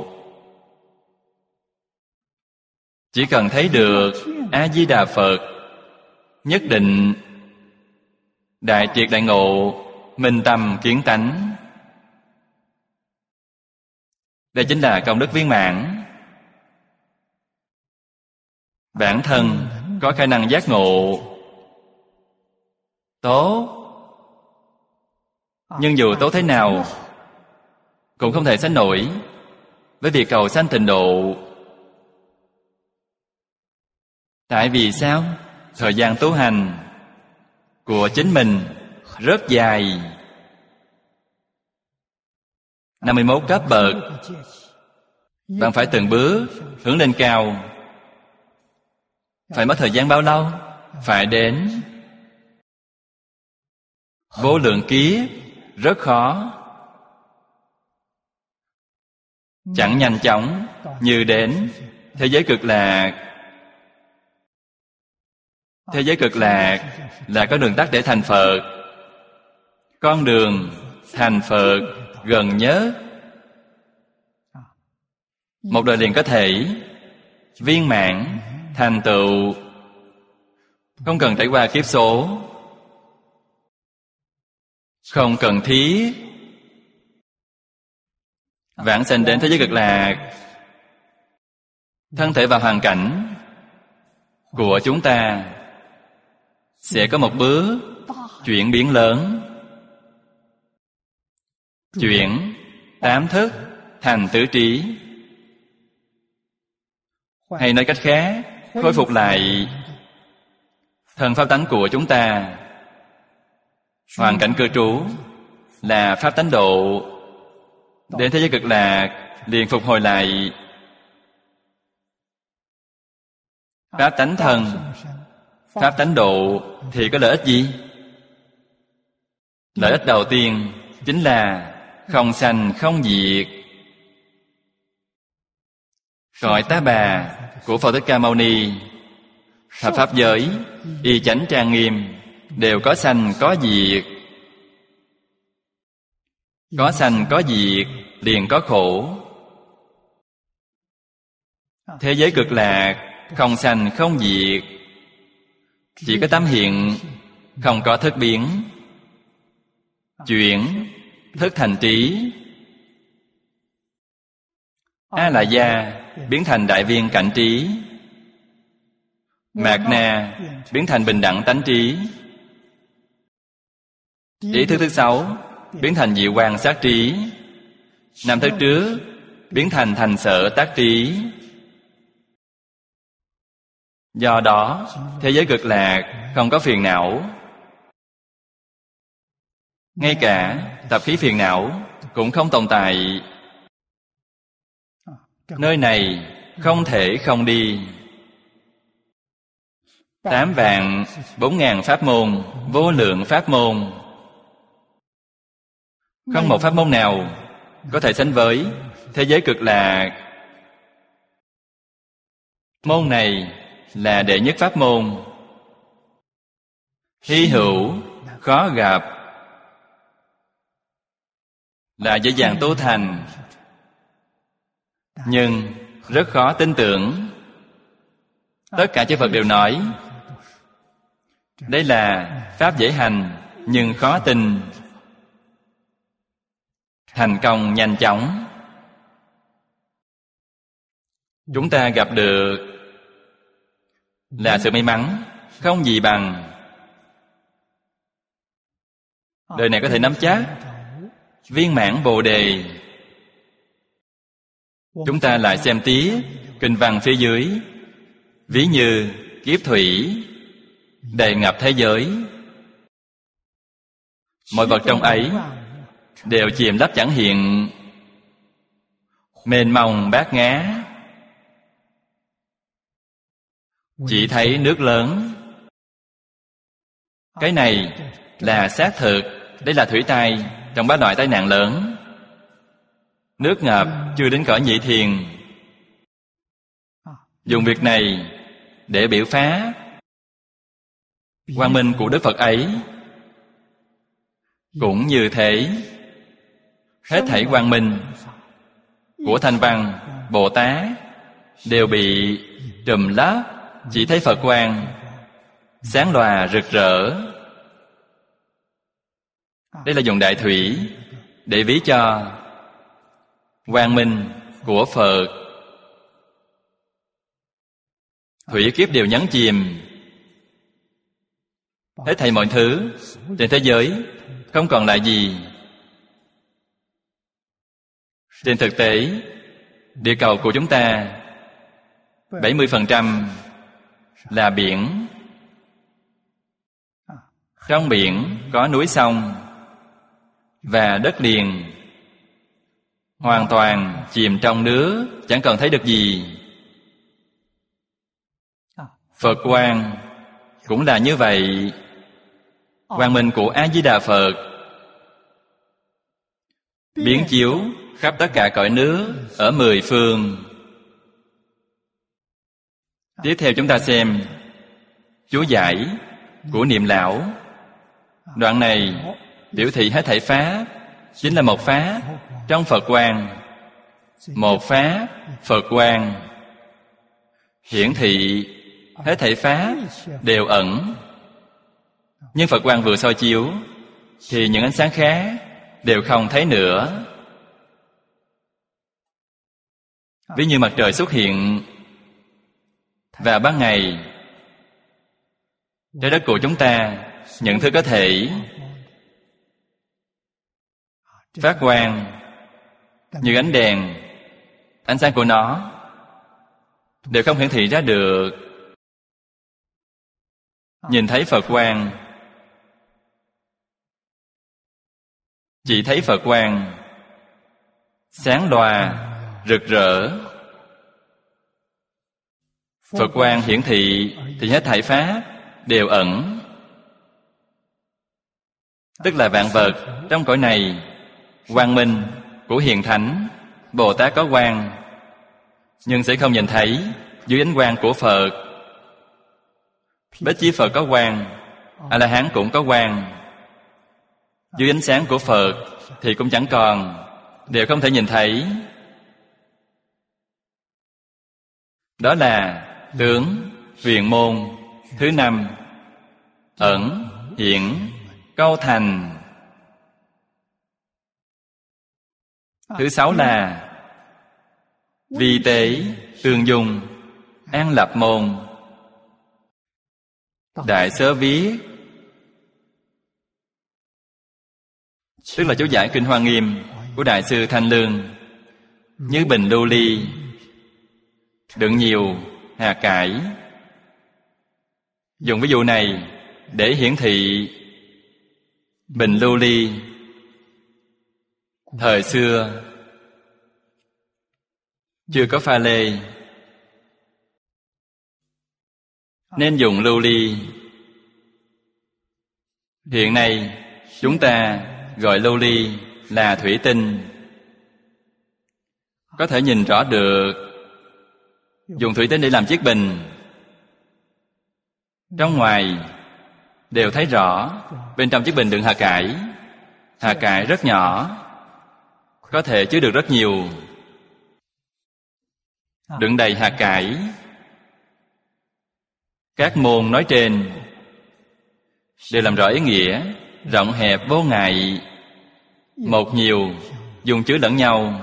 Chỉ cần thấy được A Di Đà Phật, nhất định đại triệt đại ngộ, minh tâm kiến tánh. Đây chính là công đức viên mãn. Bản thân có khả năng giác ngộ tốt, nhưng dù tốt thế nào cũng không thể sánh nổi với việc cầu sanh tịnh độ. Tại vì sao? Thời gian tu hành của chính mình rất dài, 51 cấp bậc. Bạn phải từng bước hướng lên cao. Phải mất thời gian bao lâu? Phải đến vô lượng kiếp, rất khó. Chẳng nhanh chóng như đến thế giới cực lạc. Thế giới cực lạc là có đường tắt để thành Phật. Con đường thành Phật gần nhất, một đời liền có thể viên mãn thành tựu, không cần trải qua kiếp số, không cần thiết vãng sanh đến thế giới cực lạc. Thân thể và hoàn cảnh của chúng ta sẽ có một bước chuyển biến lớn, chuyển tám thức thành tứ trí. Hay nói cách khác, khôi phục lại thần pháp tánh của chúng ta. Hoàn cảnh cư trú là pháp tánh độ, đến thế giới cực lạc liền phục hồi lại pháp tánh thần. Pháp tánh độ thì có lợi ích gì? Lợi ích đầu tiên chính là không sanh không diệt. Cõi Tá Bà của Phật Thích Ca Mâu Ni, thập pháp giới y chánh trang nghiêm, đều có sanh có diệt. Có sanh có diệt liền có khổ. Thế giới cực lạc không sanh không diệt, chỉ có tâm hiện, không có thức biến. Chuyển thức thành trí. A La Gia biến thành đại viên cảnh trí. Mạt na biến thành bình đẳng tánh trí. Ý thức thứ 6 biến thành diệu quang sát trí. 5 thức trước biến thành thành sở tác trí. Do đó, thế giới cực lạc không có phiền não. Ngay cả tập khí phiền não cũng không tồn tại. Nơi này không thể không đi. 8.000.000 pháp môn, vô lượng pháp môn. Không một pháp môn nào có thể sánh với thế giới cực lạc. Môn này là đệ nhất pháp môn, hy hữu, khó gặp, là dễ dàng tu thành, nhưng rất khó tin tưởng. Tất cả chư Phật đều nói đây là pháp dễ hành nhưng khó tin, thành công nhanh chóng. Chúng ta gặp được là sự may mắn không gì bằng. Đời này có thể nắm chắc viên mãn Bồ Đề. Chúng ta lại xem tiếp kinh văn phía dưới. Ví như kiếp thủy đầy ngập thế giới, mọi vật trong ấy đều chìm lấp chẳng hiện, mênh mông bát ngát, chỉ thấy nước lớn. Cái này là xác thực. Đây là thủy tai trong 3 loại tai nạn lớn. Nước ngập chưa đến cõi nhị thiền. Dùng việc này để biểu phá quang minh của Đức Phật ấy. Cũng như thế, hết thảy quang minh của Thanh Văn Bồ Tát đều bị trùm lấp, chỉ thấy Phật quang sáng lòa rực rỡ. Đây là dùng đại thủy để ví cho quang minh của Phật. Thủy kiếp đều nhấn chìm. Hết thảy mọi thứ trên thế giới không còn lại gì. Trên thực tế, địa cầu của chúng ta 70% là biển. Trong biển có núi sông và đất liền, hoàn toàn chìm trong nước, chẳng còn thấy được gì. Phật quang cũng là như vậy. Quang minh của A-di-đà Phật biến chiếu khắp tất cả cõi nước ở 10 phương. Tiếp theo chúng ta xem chú giải của Niệm Lão. Đoạn này biểu thị hết thảy pháp chính là một pháp trong Phật quang. Một pháp Phật quang hiển thị hết thảy pháp đều ẩn. Nhưng Phật quang vừa soi chiếu thì những ánh sáng khác đều không thấy nữa. Ví như mặt trời xuất hiện vào ban ngày, trái đất của chúng ta những thứ có thể phát quang như ánh đèn, ánh sáng của nó đều không hiển thị ra được. Nhìn thấy Phật quang, chỉ thấy Phật quang sáng lòa rực rỡ. Phật quang hiển thị thì hết thảy pháp đều ẩn. Tức là vạn vật trong cõi này, quang minh của Hiền Thánh Bồ Tát có quang, nhưng sẽ không nhìn thấy dưới ánh quang của Phật. Bích Chi Phật có quang, A-la-hán cũng có quang. Dưới ánh sáng của Phật thì cũng chẳng còn, đều không thể nhìn thấy. Đó là tướng huyền môn thứ 5, ẩn hiển câu thành. Thứ 6 là vi tế tương dung an lập môn. Đại Sớ viết, tức là chú giải Kinh Hoa Nghiêm của Đại sư Thanh Lương, như bình lưu ly đựng nhiều hạt cải. Dùng ví dụ này để hiển thị bình lưu ly thời xưa chưa có pha lê, nên dùng lưu ly. Hiện nay chúng ta gọi lưu ly là thủy tinh. Có thể nhìn rõ được dùng thủy tinh để làm chiếc bình. Trong ngoài đều thấy rõ bên trong chiếc bình đựng hạt cải. Hạt cải rất nhỏ, có thể chứa được rất nhiều. Đựng đầy hạt cải. Các môn nói trên đều làm rõ ý nghĩa rộng hẹp vô ngại, một nhiều dùng chứa lẫn nhau.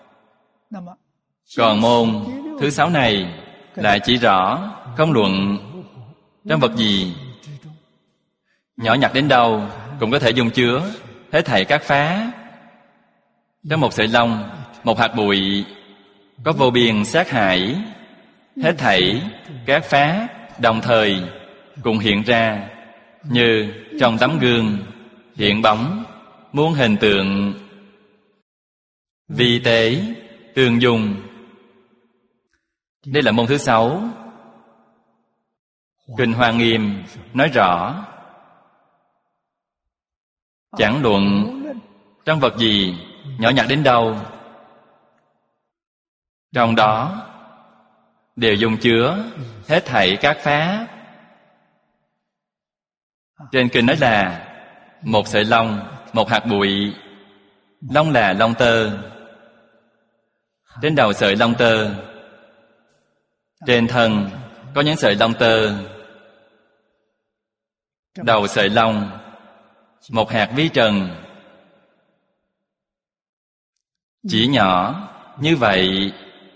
Còn môn thứ 6 này lại chỉ rõ không luận trong vật gì, nhỏ nhặt đến đâu cũng có thể dung chứa hết thảy các phá. Trong một sợi lông, một hạt bụi có vô biên sát hải. Hết thảy các phá đồng thời cùng hiện ra, như trong tấm gương hiện bóng muôn hình tượng, vi tế tương dung. Đây là môn thứ 6. Kinh Hoa Nghiêm nói rõ, chẳng luận trong vật gì, nhỏ nhặt đến đâu, trong đó đều dung chứa hết thảy các pháp. Trên kinh nói là một sợi lông, một hạt bụi. Lông là lông tơ. Trên đầu sợi lông tơ, trên thân có những sợi lông tơ. Đầu sợi lông, một hạt vi trần. Chỉ nhỏ như vậy.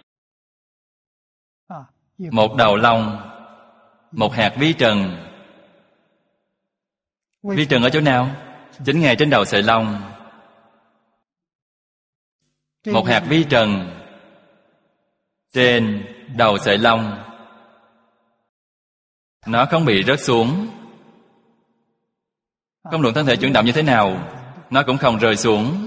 Một đầu lông, một hạt vi trần. Vi trần ở chỗ nào? Chính ngay trên đầu sợi lông. Một hạt vi trần trên đầu sợi lông, nó không bị rớt xuống. Không luận thân thể chuyển động như thế nào, nó cũng không rơi xuống.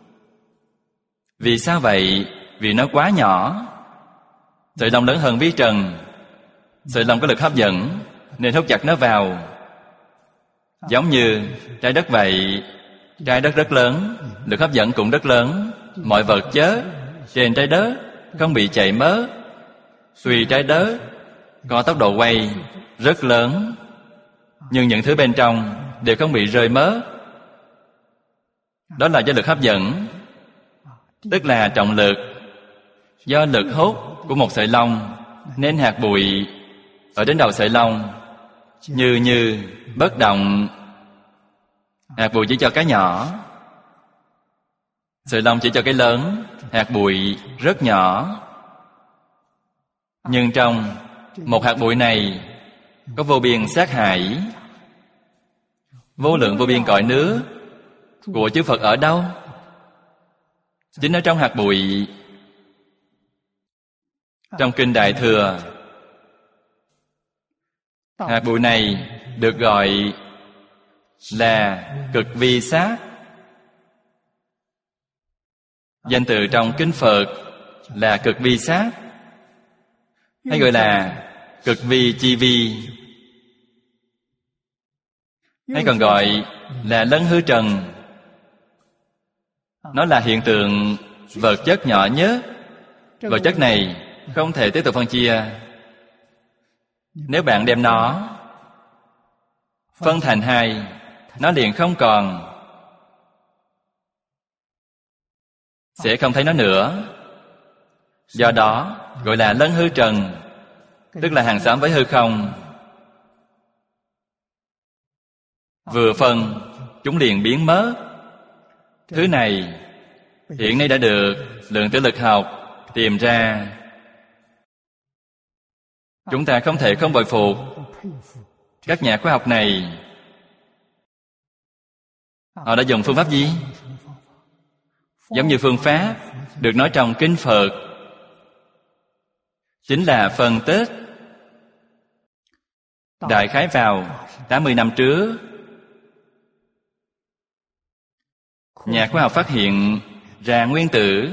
Vì sao vậy? Vì nó quá nhỏ. Sợi lông lớn hơn vi trần. Sợi lông có lực hấp dẫn nên hút chặt nó vào. Giống như trái đất vậy. Trái đất rất lớn, lực hấp dẫn cũng rất lớn. Mọi vật chất trên trái đất không bị chạy mất. Tuy trái đất có tốc độ quay rất lớn, nhưng những thứ bên trong đều không bị rơi mất. Đó là do lực hấp dẫn, tức là trọng lực. Do lực hút của một sợi lông nên hạt bụi ở đến đầu sợi lông như bất động. Hạt bụi chỉ cho cái nhỏ, sợi lông chỉ cho cái lớn. Hạt bụi rất nhỏ, nhưng trong một hạt bụi này có vô biên sát hải. Vô lượng vô biên cõi nước của chư Phật ở đâu? Chính ở trong hạt bụi. Trong Kinh Đại Thừa, hạt bụi này được gọi là cực vi sát. Danh từ trong Kinh Phật là cực vi sát, hay gọi là cực vi chi vi, hay còn gọi là lân hư trần. Nó là hiện tượng vật chất nhỏ nhất. Vật chất này không thể tiếp tục phân chia. Nếu bạn đem nó phân thành hai, nó liền không còn, sẽ không thấy nó nữa. Do đó gọi là lân hư trần, tức là hàng xóm với hư không. Vừa phân, chúng liền biến mất. Thứ này hiện nay đã được lượng tử lực học tìm ra. Chúng ta không thể không bội phục Các nhà khoa học này, họ đã dùng phương pháp gì? Giống như phương pháp được nói trong Kinh Phật, chính là phân tích. Đại khái vào 80 năm trước, nhà khoa học phát hiện ra nguyên tử.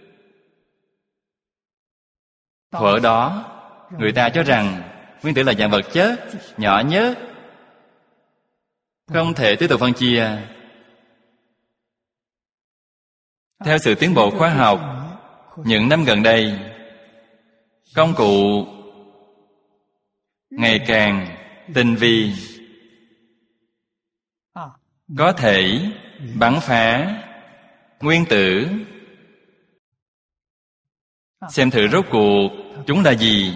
Thuở đó, người ta cho rằng nguyên tử là dạng vật chất nhỏ nhất, không thể tiếp tục phân chia. Theo sự tiến bộ khoa học, những năm gần đây, công cụ ngày càng tinh vi, có thể bắn phá nguyên tử. Xem thử rốt cuộc chúng là gì.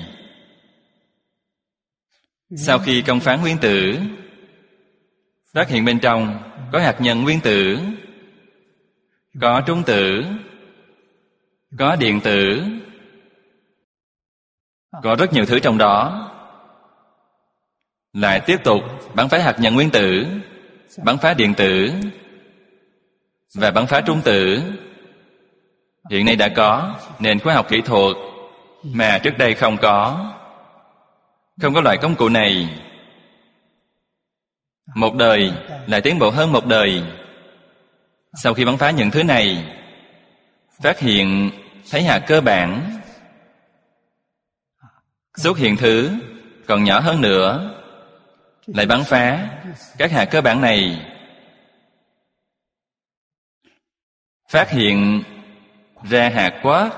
Sau khi công phá nguyên tử, phát hiện bên trong có hạt nhân nguyên tử, có trung tử, có điện tử, có rất nhiều thứ trong đó. Lại tiếp tục bắn phá hạt nhân nguyên tử, bắn phá điện tử và bắn phá trung tử. Hiện nay đã có nền khoa học kỹ thuật mà trước đây không có. Không có loại công cụ này. Một đời lại tiến bộ hơn một đời. Sau khi bắn phá những thứ này, phát hiện thấy hạt cơ bản, xuất hiện thứ còn nhỏ hơn nữa, lại bắn phá các hạt cơ bản này, phát hiện ra hạt quark.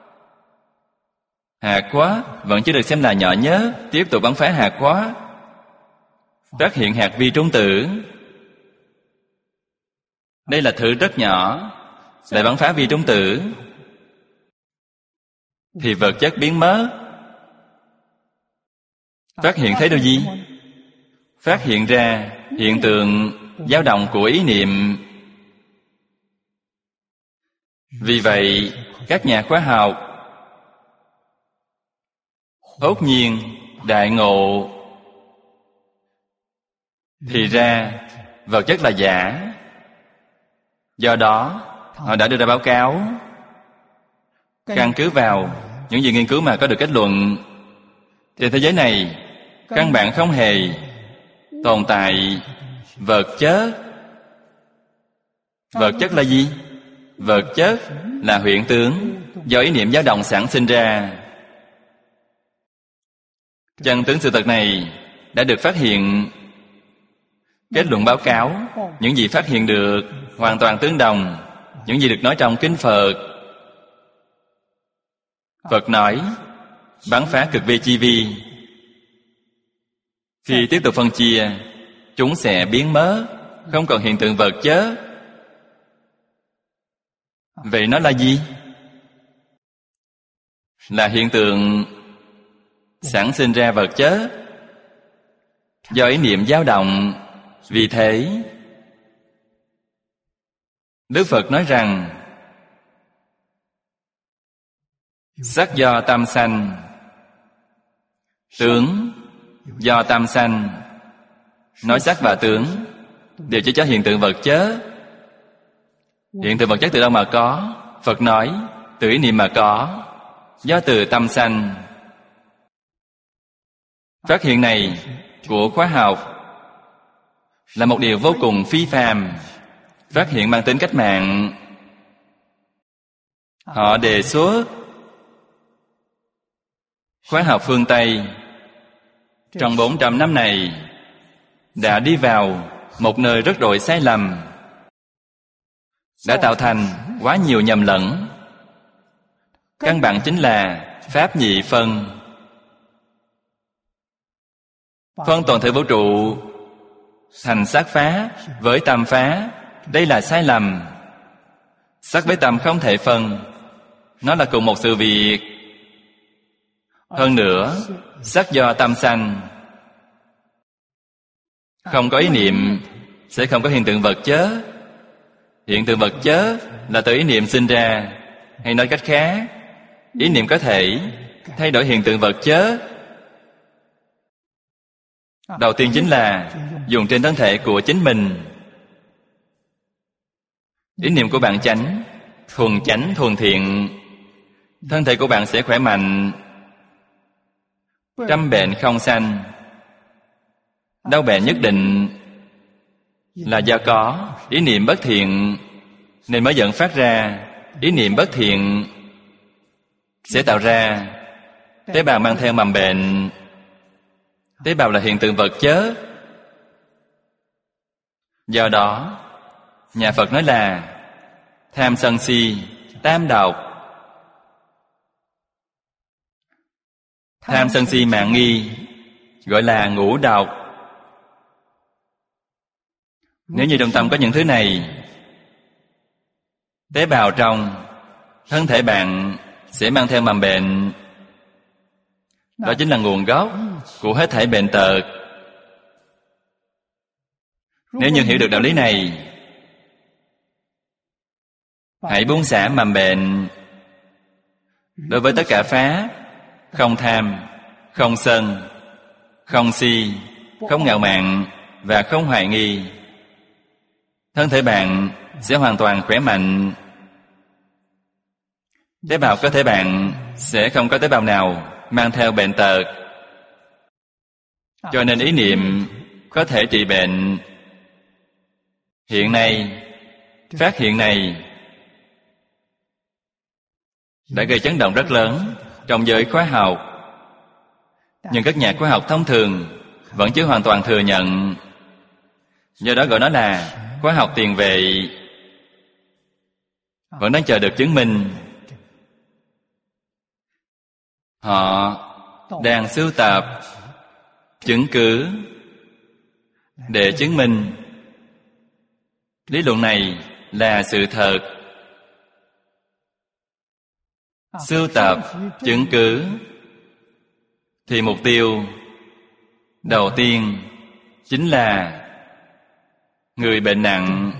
Hạt quark vẫn chưa được xem là nhỏ nhất, tiếp tục bắn phá hạt quark, phát hiện hạt vi trung tử. Đây là thứ rất nhỏ, lại bắn phá vi trung tử, thì vật chất biến mất. Phát hiện thấy điều gì? Phát hiện ra hiện tượng dao động của ý niệm. Vì vậy, các nhà khoa học hốt nhiên đại ngộ, thì ra vật chất là giả. Do đó, họ đã đưa ra báo cáo. Căn cứ vào những gì nghiên cứu mà có được kết luận, trên thế giới này căn bản không hề tồn tại vật chất. Vật chất là gì? Vật chất là hiện tướng do ý niệm dao động sản sinh ra. Chân tướng sự thật này đã được phát hiện. Kết luận báo cáo, những gì phát hiện được hoàn toàn tương đồng những gì được nói trong Kinh Phật. Phật nói bắn phá cực vi chi vi. Khi tiếp tục phân chia, chúng sẽ biến mất, không còn hiện tượng vật chất. Vậy nó là gì? Là hiện tượng sản sinh ra vật chất do ý niệm dao động. Vì thế, Đức Phật nói rằng sắc do tâm sanh, tướng do tâm sanh. Nói sắc và tướng đều chỉ cho hiện tượng vật chất. Hiện tượng vật chất từ đâu mà có? Phật nói từ ý niệm mà có, do từ tâm sanh. Phát hiện này của khoa học là một điều vô cùng phi phàm, phát hiện mang tính cách mạng. Họ đề xuất khoa học phương Tây trong 400 năm này đã đi vào một nơi rất đội sai lầm, đã tạo thành quá nhiều nhầm lẫn. Căn bản chính là pháp nhị phân. Phân toàn thể vũ trụ thành sắc phá với tâm phá. Đây là sai lầm. Sắc với tâm không thể phân, nó là cùng một sự việc. Hơn nữa, sắc do tâm sanh. Không có ý niệm sẽ không có hiện tượng vật chất. Hiện tượng vật chất là từ ý niệm sinh ra. Hay nói cách khác, ý niệm có thể thay đổi hiện tượng vật chất. Đầu tiên chính là dùng trên thân thể của chính mình. Ý niệm của bạn chánh, thuần thiện, thân thể của bạn sẽ khỏe mạnh, trăm bệnh không sanh. Đau bệnh nhất định là do có ý niệm bất thiện nên mới dẫn phát ra. Ý niệm bất thiện sẽ tạo ra tế bào mang theo mầm bệnh. Tế bào là hiện tượng vật chất. Do đó nhà Phật nói là tham sân si tam độc. Tham sân si mạn nghi gọi là ngũ độc. Nếu như trong tâm có những thứ này, tế bào trong thân thể bạn sẽ mang theo mầm bệnh. Đó chính là nguồn gốc của hết thảy bệnh tật. Nếu như hiểu được đạo lý này, hãy buông xả mầm bệnh. Đối với tất cả pháp, không tham, không sân, không si, không ngạo mạn và không hoài nghi, thân thể bạn sẽ hoàn toàn khỏe mạnh. Tế bào cơ thể bạn sẽ không có tế bào nào mang theo bệnh tật. Cho nên ý niệm có thể trị bệnh. Hiện nay, phát hiện này đã gây chấn động rất lớn trong giới khoa học. Nhưng các nhà khoa học thông thường vẫn chưa hoàn toàn thừa nhận. Do đó gọi nó là khoa học tiền vệ. Vẫn đang chờ được chứng minh. Họ đang sưu tập chứng cứ để chứng minh lý luận này là sự thật. Sưu tập chứng cứ thì mục tiêu đầu tiên chính là người bệnh nặng,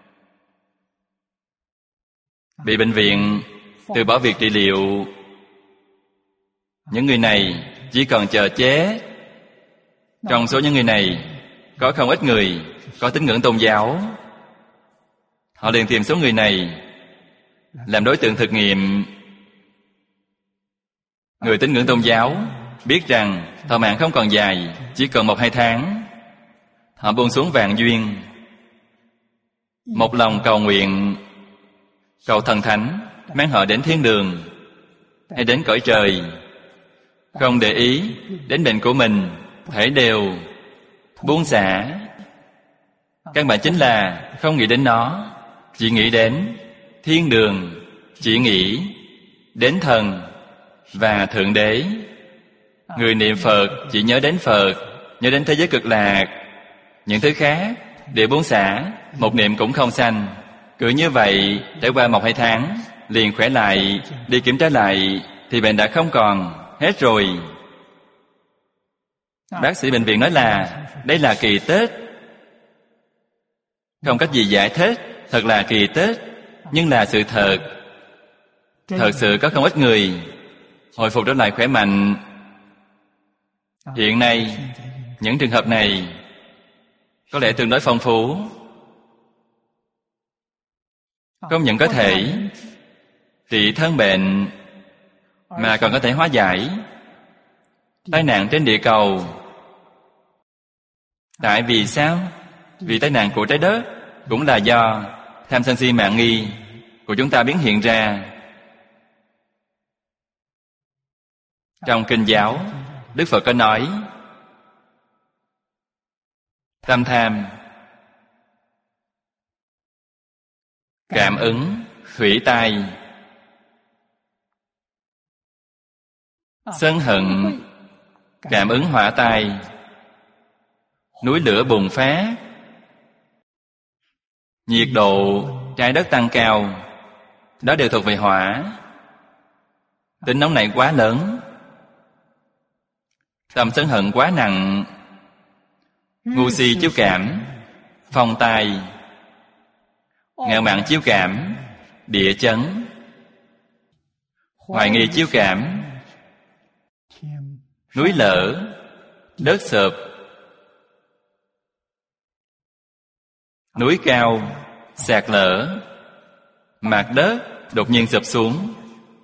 bị bệnh viện từ bỏ việc trị liệu. Những người này chỉ còn chờ chết. Trong số những người này có không ít người có tín ngưỡng tôn giáo. Họ liền tìm số người này làm đối tượng thực nghiệm. Người tín ngưỡng tôn giáo biết rằng thọ mạng không còn dài, chỉ còn 1-2 tháng. Họ buông xuống vạn duyên, một lòng cầu nguyện, cầu thần thánh mang họ đến thiên đường hay đến cõi trời. Không để ý đến bệnh của mình, thể đều buông xả. Căn bản chính là không nghĩ đến nó, chỉ nghĩ đến thiên đường, chỉ nghĩ đến thần và Thượng Đế. Người niệm Phật chỉ nhớ đến Phật, nhớ đến thế giới cực lạc. Những thứ khác đều buông xả, một niệm cũng không sanh. Cứ như vậy trải qua 1-2 tháng liền khỏe lại. Đi kiểm tra lại thì bệnh đã không còn, hết rồi. Bác sĩ bệnh viện nói là đây là kỳ tích. Không cách gì giải thích, thật là kỳ tích. Nhưng là sự thật. Thật sự có không ít người hồi phục trở lại khỏe mạnh. Hiện nay những trường hợp này có lẽ tương đối phong phú. Không những có thể trị thân bệnh mà còn có thể hóa giải tai nạn trên địa cầu. Tại vì sao? Vì tai nạn của trái đất cũng là do tham sân si mạn nghi của chúng ta biến hiện ra. Trong Kinh giáo, Đức Phật có nói tâm tham cảm ứng thủy tai, sân hận cảm ứng hỏa tai, núi lửa bùng phát, nhiệt độ trái đất tăng cao. Đó đều thuộc về hỏa. Tính nóng này quá lớn, tâm sân hận quá nặng, ngu si chiếu cảm, phong tai, ngạo mạn chiếu cảm, địa chấn, hoài nghi chiếu cảm, núi lở, đất sụp, núi cao sạt lở, mặt đất đột nhiên sụp xuống,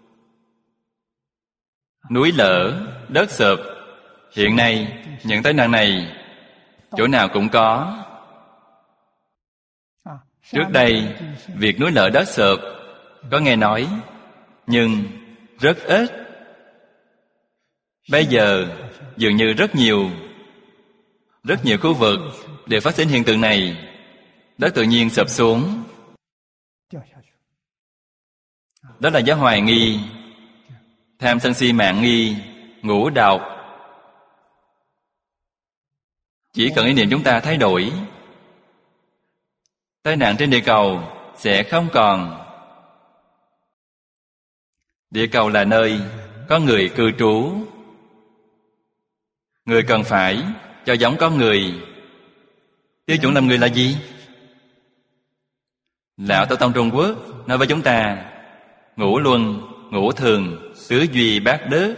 núi lở, đất sụp. Hiện nay những tai nạn này chỗ nào cũng có. Trước đây việc núi lở đất sụp có nghe nói, nhưng rất ít. Bây giờ dường như rất nhiều khu vực đều phát sinh hiện tượng này. Đất tự nhiên sụp xuống. Đó là do hoài nghi, tham sân si mạng nghi, ngũ độc. Chỉ cần ý niệm chúng ta thay đổi, tai nạn trên địa cầu sẽ không còn. Địa cầu là nơi có người cư trú. Người cần phải cho giống con người. Tiêu chuẩn làm người là gì? Lão Tổ Tông Trung Quốc nói với chúng ta: ngũ luân, ngũ thường, tứ duy bát đức.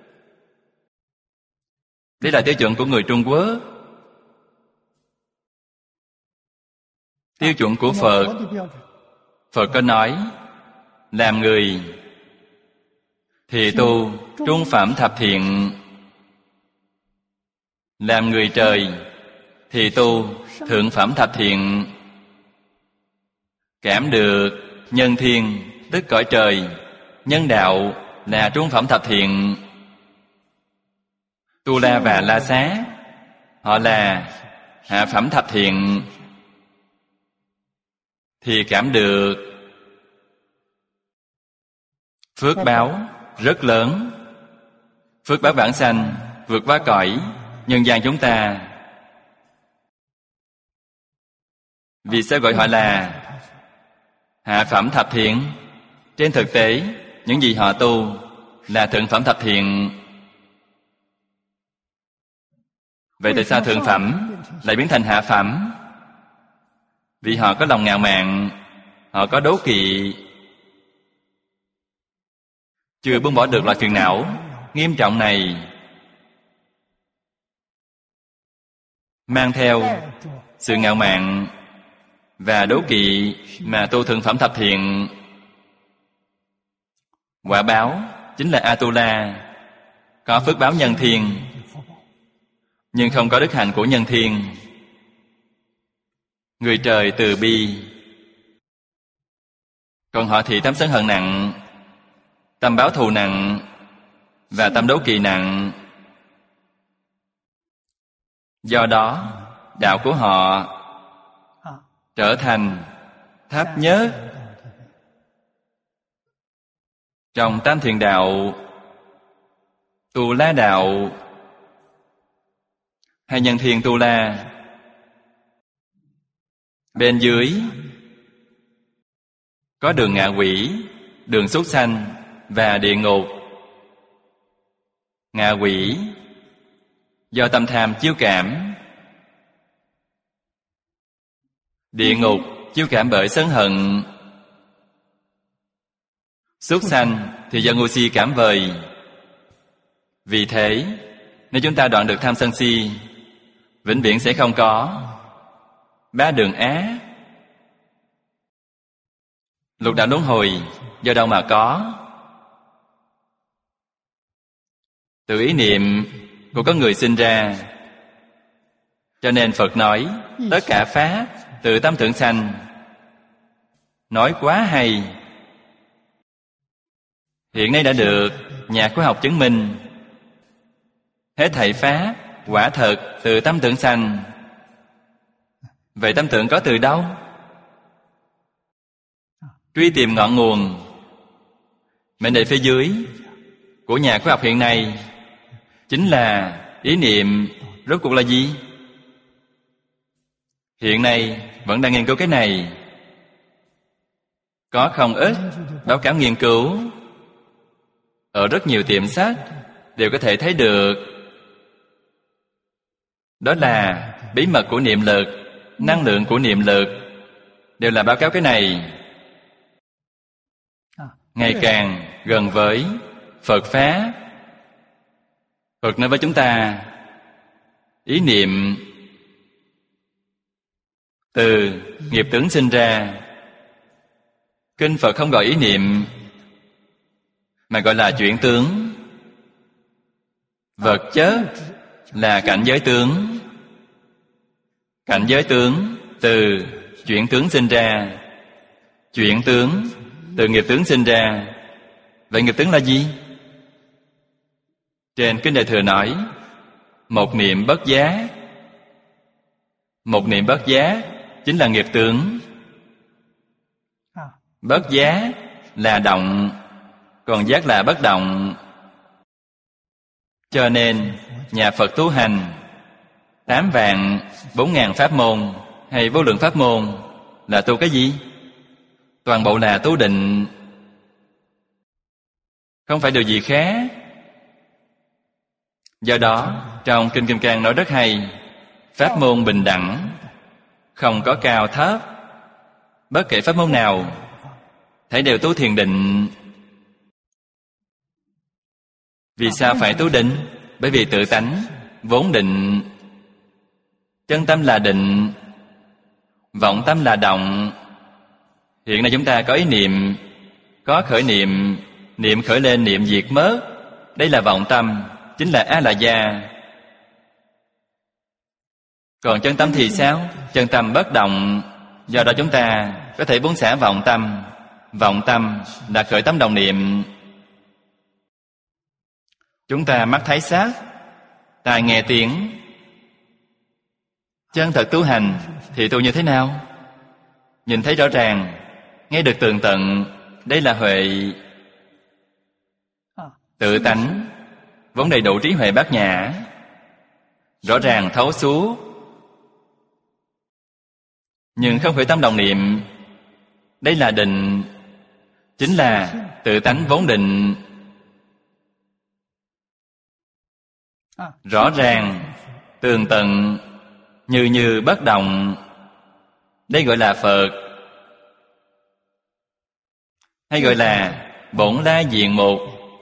Đây là tiêu chuẩn của người Trung Quốc. Tiêu chuẩn của Phật, Phật có nói: làm người thì tu trung phẩm thập thiện, làm người trời thì tu thượng phẩm thập thiện. Cảm được nhân thiên tức cõi trời, nhân đạo là trung phẩm thập thiện. Tu La và La Xá họ là hạ phẩm thập thiện. Thì cảm được phước báo rất lớn. Phước báo vãng sanh vượt qua cõi nhân gian chúng ta. Vì sao gọi họ là hạ phẩm thập thiện? Trên thực tế, những gì họ tu là thượng phẩm thập thiện. Vậy tại sao thượng phẩm lại biến thành hạ phẩm? Vì họ có lòng ngạo mạn, họ có đố kỵ, chưa buông bỏ được loại phiền não nghiêm trọng này, mang theo sự ngạo mạn và đố kỵ mà tu thượng phẩm thập thiện. Quả báo chính là Atula, có phước báo nhân thiên nhưng không có đức hạnh của nhân thiên. Người trời từ bi, còn họ thì tâm sân hận nặng, tâm báo thù nặng và tâm đố kỵ nặng. Do đó đạo của họ trở thành thấp nhất. Trong Tam Thiền Đạo, Tu La Đạo hay Nhân Thiên Tu La, bên dưới có đường ngạ quỷ, đường súc sanh và địa ngục. Ngạ quỷ do tâm tham chiêu cảm, địa ngục chiêu cảm bởi sân hận, súc sanh thì do ngu si cảm vời. Vì thế, nếu chúng ta đoạn được tham sân si, vĩnh viễn sẽ không có ba đường ác. Lục đạo luân hồi do đâu mà có? Từ ý niệm của con người sinh ra. Cho nên Phật nói tất cả pháp từ tâm tưởng sanh. Nói quá hay. Hiện nay đã được nhà khoa học chứng minh, hết thảy pháp quả thật từ tâm tưởng sanh. Vậy tâm tưởng có từ đâu? Truy tìm ngọn nguồn. Mệnh đề phía dưới của nhà khoa học hiện nay chính là ý niệm. Rốt cuộc là gì? Hiện nay vẫn đang nghiên cứu cái này. Có không ít báo cáo nghiên cứu ở rất nhiều tiệm sách đều có thể thấy được. Đó là bí mật của niệm lực, năng lượng của niệm lực, đều là báo cáo cái này. Ngày càng gần với Phật Pháp. Phật nói với chúng ta, ý niệm từ nghiệp tướng sinh ra. Kinh Phật không gọi ý niệm, mà gọi là chuyển tướng. Vật chất là cảnh giới tướng. Cảnh giới tướng từ chuyển tướng sinh ra. Chuyển tướng từ nghiệp tướng sinh ra. Vậy nghiệp tướng là gì? Trên Kinh Đại Thừa nói, một niệm bất giác. Một niệm bất giác chính là nghiệp tướng. Bất giác là động, còn giác là bất động. Cho nên nhà Phật tu hành 8.400.000 pháp môn hay vô lượng pháp môn là tu cái gì? Toàn bộ là tu định, không phải điều gì khác. Do đó trong Kinh Kim Cang nói rất hay, pháp môn bình đẳng, không có cao thấp. Bất kể pháp môn nào, thảy đều tu thiền định. Vì sao phải tu định? Bởi vì tự tánh vốn định. Chân tâm là định, vọng tâm là động. Hiện nay chúng ta có ý niệm, có khởi niệm, niệm khởi lên, niệm diệt mất. Đây là vọng tâm, chính là A-la-gia. Còn chân tâm thì sao? Chân tâm bất động. Do đó chúng ta có thể buông xả vọng tâm. Vọng tâm là khởi tâm đồng niệm. Chúng ta mắt thấy sắc, tai nghe tiếng. Chân thật tu hành thì tu như thế nào? Nhìn thấy rõ ràng, nghe được tường tận. Đây là huệ. Tự tánh vốn đầy đủ trí huệ bát nhã, rõ ràng thấu suốt, nhưng không khởi tâm đồng niệm. Đây là định, chính là tự tánh vốn định. Rõ ràng, tường tận, như bất động. Đây gọi là Phật, hay gọi là bổn lai diện mục.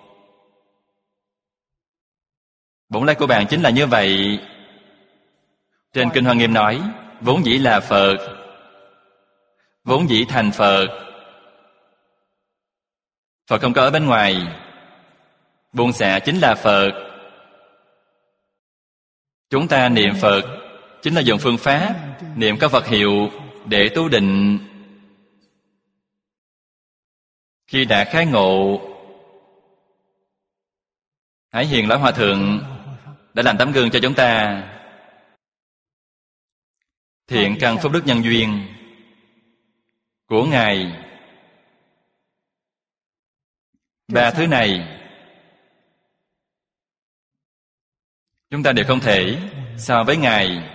Bổn lai của bạn chính là như vậy. Trên Kinh Hoa Nghiêm nói, vốn dĩ là Phật, vốn dĩ thành Phật. Phật không có ở bên ngoài. Buông xả chính là Phật. Chúng ta niệm Phật chính là dùng phương pháp niệm có Phật hiệu để tu định. Khi đã khai ngộ, Hải Hiền Lão Hòa Thượng đã làm tấm gương cho chúng ta. Thiện căn phúc đức nhân duyên của Ngài, ba thứ này chúng ta đều không thể so với Ngài.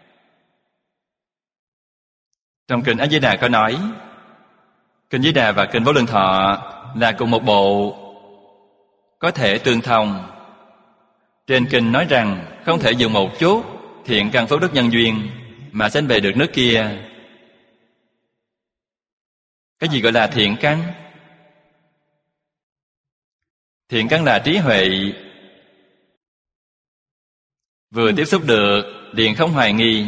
Trong Kinh A Di Đà có nói, Kinh Di Đà và Kinh Vô Lượng Thọ là cùng một bộ, có thể tương thông. Trên Kinh nói rằng không thể dùng một chút thiện căn phúc đức nhân duyên mà sanh về được nước kia. Cái gì gọi là thiện căn? Thiện căn là trí huệ. Vừa tiếp xúc được liền không hoài nghi,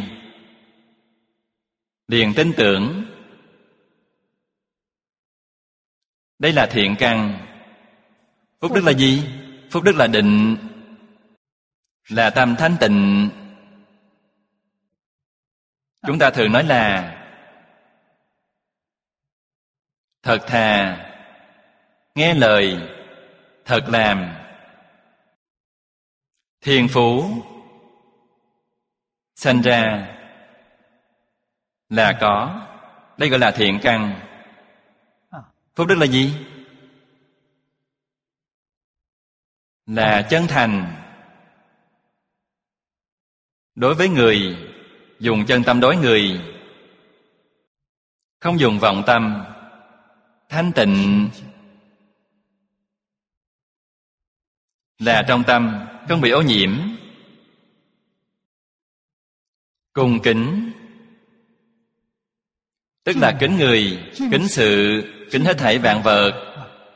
liền tin tưởng. Đây là thiện căn. Phúc đức là gì? Phúc đức là định, là tâm thanh tịnh. Chúng ta thường nói là thật thà, nghe lời, thật làm. Thiên phú sanh ra là có. Đây gọi là thiện căn. Phúc đức là gì? Là chân thành. Đối với người, dùng chân tâm đối người, không dùng vọng tâm. Thanh tịnh là trong tâm không bị ô nhiễm. Cung kính tức là kính người, kính sự, kính hết thảy vạn vật.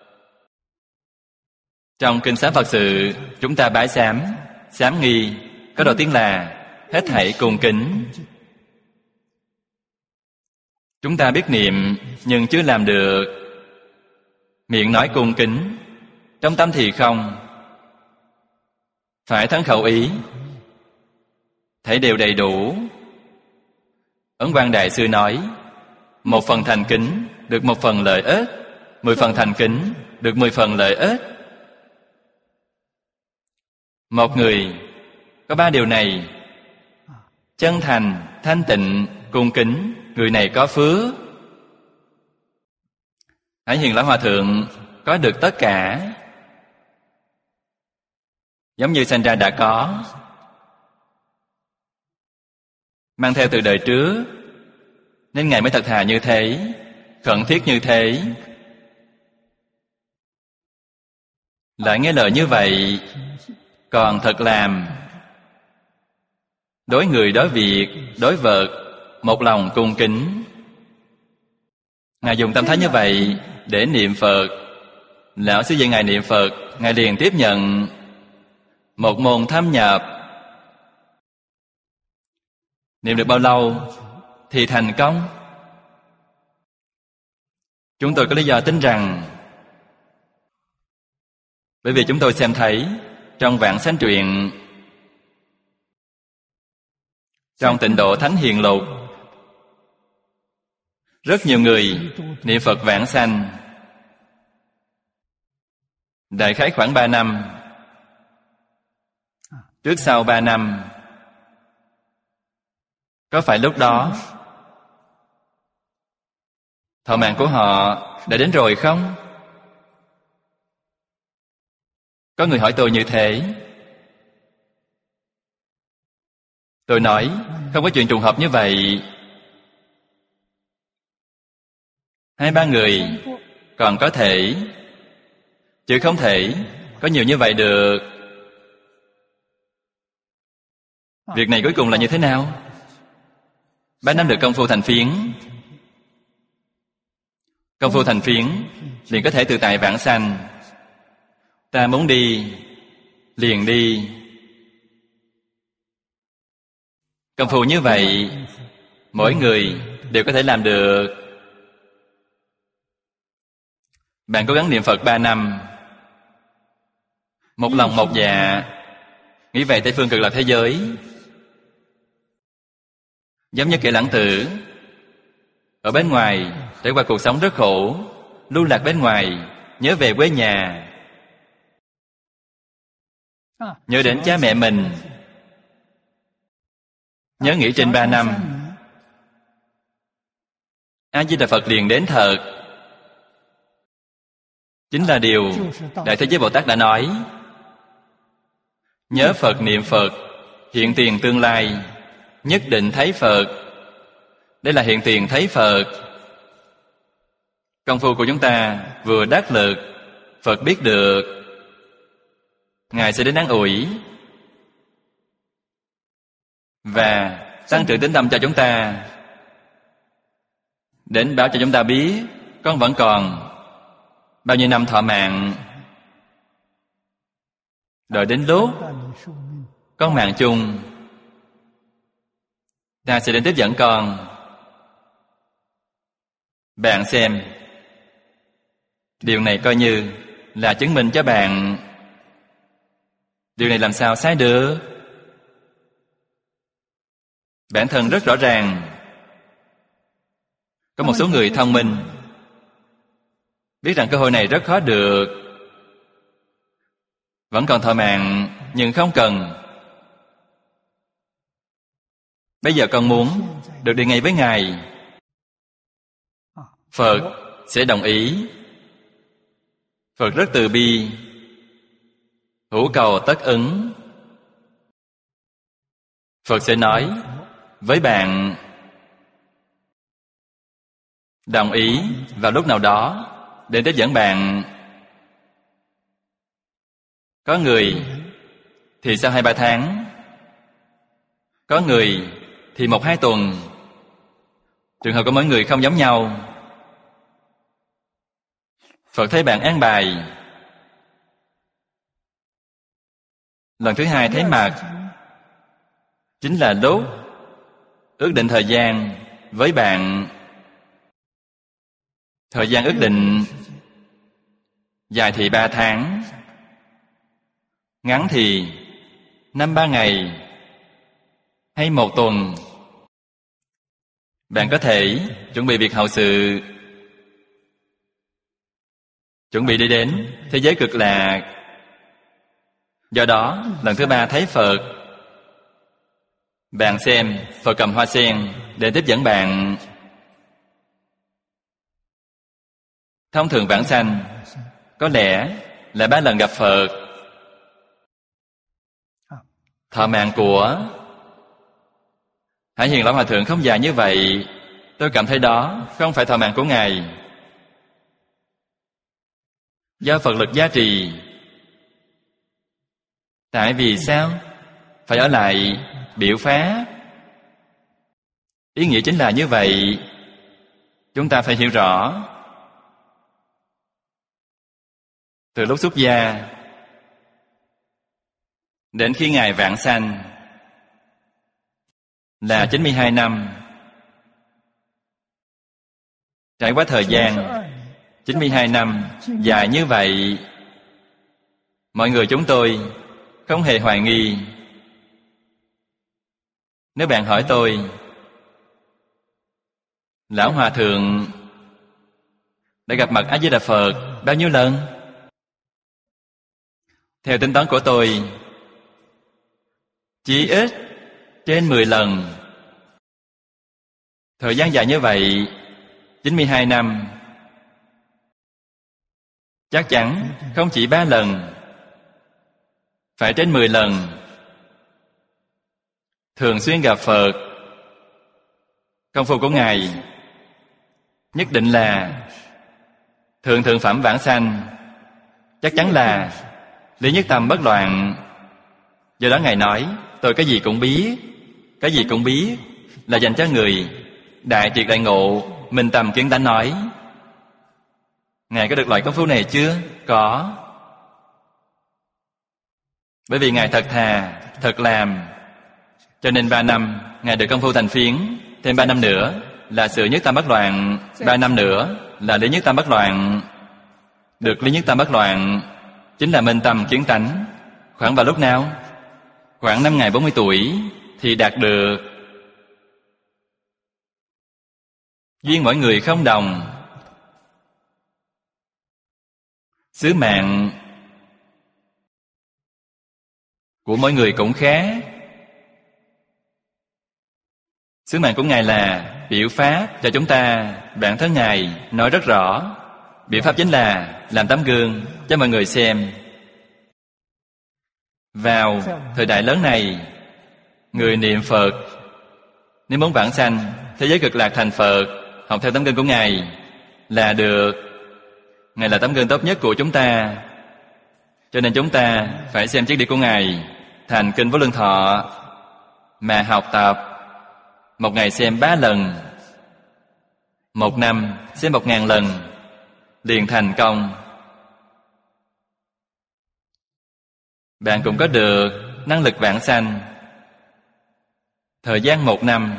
Trong Kinh Sám Phật Sự, chúng ta bái sám, sám nghi, có đầu tiên là hết thảy cung kính. Chúng ta biết niệm nhưng chưa làm được. Miệng nói cung kính, trong tâm thì không. Phải thân khẩu ý, thấy đều đầy đủ. Ấn Quang Đại Sư nói, 1 phần thành kính được 1 phần lợi ích, 10 phần thành kính được 10 phần lợi ích. Một người có 3 điều này: chân thành, thanh tịnh, cung kính, người này có phước. Hải Hiền Lão Hòa Thượng có được tất cả, giống như sanh ra đã có, mang theo từ đời trước, nên Ngài mới thật thà như thế, khẩn thiết như thế. Lại nghe lời như vậy, còn thật làm. Đối người, đối việc, đối vật, một lòng cung kính. Ngài dùng tâm thái như vậy để niệm Phật. Lão Sư dạy Ngài niệm Phật, Ngài liền tiếp nhận một môn thâm nhập. Niệm được bao lâu thì thành công? Chúng tôi có lý do tin rằng, bởi vì chúng tôi xem thấy trong Vạn Sanh Truyện, trong Tịnh Độ Thánh Hiền Lục, rất nhiều người niệm Phật vãng sanh. Đại khái khoảng 3 năm, trước sau 3 năm. Có phải lúc đó thọ mạng của họ đã đến rồi không? Có người hỏi tôi như thế. Tôi nói, không có chuyện trùng hợp như vậy. 2-3 người còn có thể, chứ không thể có nhiều như vậy được. Việc này cuối cùng là như thế nào? 3 năm được công phu thành phiến. Công phu thành phiến liền có thể tự tại vãng sanh. Ta muốn đi liền đi. Công phu như vậy, mỗi người đều có thể làm được. Bạn cố gắng niệm Phật 3 năm, một lòng một dạ, nghĩ về Tây Phương Cực Lạc thế giới. Giống như kẻ lãng tử, ở bên ngoài trải qua cuộc sống rất khổ, lưu lạc bên ngoài, nhớ về quê nhà, nhớ đến cha mẹ mình, nhớ nghĩ trên 3 năm, A Di Đà Phật liền đến thật. Chính là điều Đại Thế Giới Bồ Tát đã nói, nhớ Phật niệm Phật, hiện tiền tương lai, nhất định thấy Phật. Đây là hiện tiền thấy Phật. Công phu của chúng ta vừa đắc lực, Phật biết được, Ngài sẽ đến an ủi và tăng trưởng tín tâm cho chúng ta, đến báo cho chúng ta biết con vẫn còn bao nhiêu năm thọ mạng. Đợi đến lúc con mạng chung, ta sẽ đến tiếp dẫn con. Bạn xem, điều này coi như là chứng minh cho bạn. Điều này làm sao sai được? Bản thân rất rõ ràng. Có một số người thông minh biết rằng cơ hội này rất khó được, vẫn còn thọ mạng nhưng không cần. Bây giờ con muốn được đi ngay với Ngài, Phật sẽ đồng ý. Phật rất từ bi, hữu cầu tất ứng. Phật sẽ nói với bạn, đồng ý vào lúc nào đó để tiếp dẫn bạn. Có người thì sau 2-3 tháng, có người thì 1-2 tuần. Trường hợp của mỗi người không giống nhau. Phật thấy bạn an bài, lần thứ 2 thấy mặt, chính là lúc ước định thời gian với bạn. Thời gian ước định dài thì 3 tháng, ngắn thì 5-3 ngày hay 1 tuần. Bạn có thể chuẩn bị việc hậu sự, chuẩn bị đi đến thế giới cực lạc. Do đó, lần thứ 3 thấy Phật, bạn xem Phật cầm hoa sen để tiếp dẫn bạn. Thông thường vãng sanh có lẽ là 3 lần gặp Phật. Thọ mạng của Hải Hiền Lão Hòa Thượng không dài như vậy. Tôi cảm thấy đó không phải thọ mạng của Ngài. Do Phật lực gia trì. Tại vì sao phải ở lại biểu pháp? Ý nghĩa chính là như vậy. Chúng ta phải hiểu rõ. Từ lúc xuất gia đến khi Ngài vãng sanh là 92 năm. Trải qua thời gian 92 năm dài như vậy, mọi người chúng tôi không hề hoài nghi. Nếu bạn hỏi tôi, Lão Hòa Thượng đã gặp mặt A Di Đà Phật bao nhiêu lần? Theo tính toán của tôi, chỉ ít trên 10 lần. Thời gian dài như vậy, 92 năm, chắc chắn không chỉ 3 lần, phải trên 10 lần. Thường xuyên gặp Phật. Công phu của Ngài nhất định là thượng thượng phẩm vãng sanh, chắc chắn là lý nhất tâm bất loạn. Do đó Ngài nói, tôi cái gì cũng biết. Cái gì cũng biết là dành cho người đại triệt đại ngộ, minh tâm kiến tánh nói. Ngài có được loại công phu này chưa? Có. Bởi vì Ngài thật thà, thật làm, cho nên 3 năm Ngài được công phu thành phiến. Thêm 3 năm nữa là sự nhất tâm bất loạn. 3 năm nữa là lý nhất tâm bất loạn. Được lý nhất tâm bất loạn chính là minh tâm kiến tánh. Khoảng vào lúc nào? Khoảng năm Ngài 40 tuổi thì đạt được. Duyên mỗi người không đồng, sứ mạng của mỗi người cũng khác. Sứ mạng của Ngài là biểu pháp cho chúng ta. Bản thân Ngài nói rất rõ. Biểu pháp chính là làm tấm gương cho mọi người xem. Vào thời đại lớn này, người niệm Phật nếu muốn vãng sanh thế giới cực lạc thành Phật, học theo tấm gương của Ngài là được. Ngài là tấm gương tốt nhất của chúng ta. Cho nên chúng ta phải xem chiếc đĩa của Ngài, thành Kinh Vô Lượng Thọ mà học tập. Một ngày xem 3 lần, 1 năm xem 1000 lần, liền thành công. Bạn cũng có được năng lực vãng sanh. Thời gian 1 năm,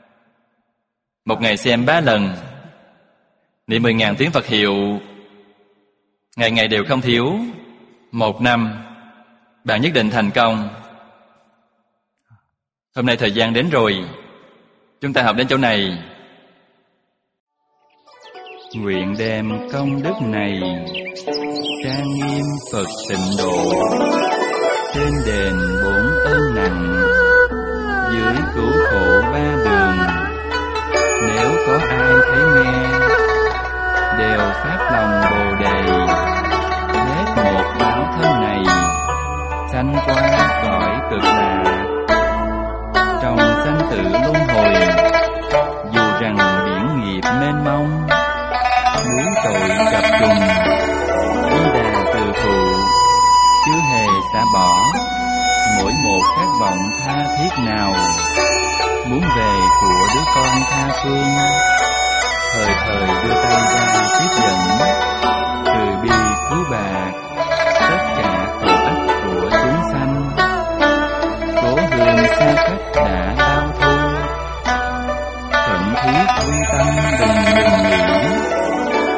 1 ngày xem 3 lần, niệm 10.000 tiếng Phật hiệu, ngày ngày đều không thiếu. 1 năm, bạn nhất định thành công. Hôm nay thời gian đến rồi, chúng ta học đến chỗ này. Nguyện đem công đức này trang nghiêm Phật tịnh độ, trên đền 4 ơn nặng, dưới cứu khổ 3 đường. Nếu có ai thấy nghe, đều phát lòng Bồ Đề, hết một báo thân này, sanh qua cõi cực lạc. Trong sanh tử luân hồi, dù rằng biển nghiệp mênh mông, núi tội gặp trùng, Di Đà từ thụ, chưa hề xả bỏ. Mỗi một khát vọng tha thiết nào, muốn về của đứa con tha phương, thời thời đưa tay ra tiếp dẫn, từ bi cứu bạc tất cả tội ách của chúng sanh. Cố hương xa cách đã bao thu, thuận thiết quy tâm đừng ngừng nghỉ,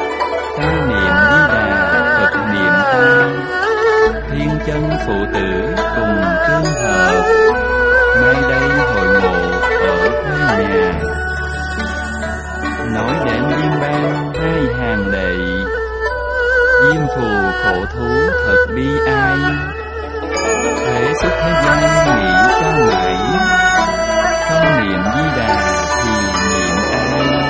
Di Đà thì niệm ai.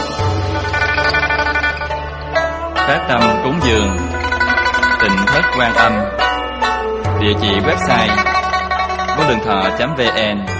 Phát tâm cúng dường Tịnh Thất Quan Âm. Địa chỉ website vônlượngthọ.vn.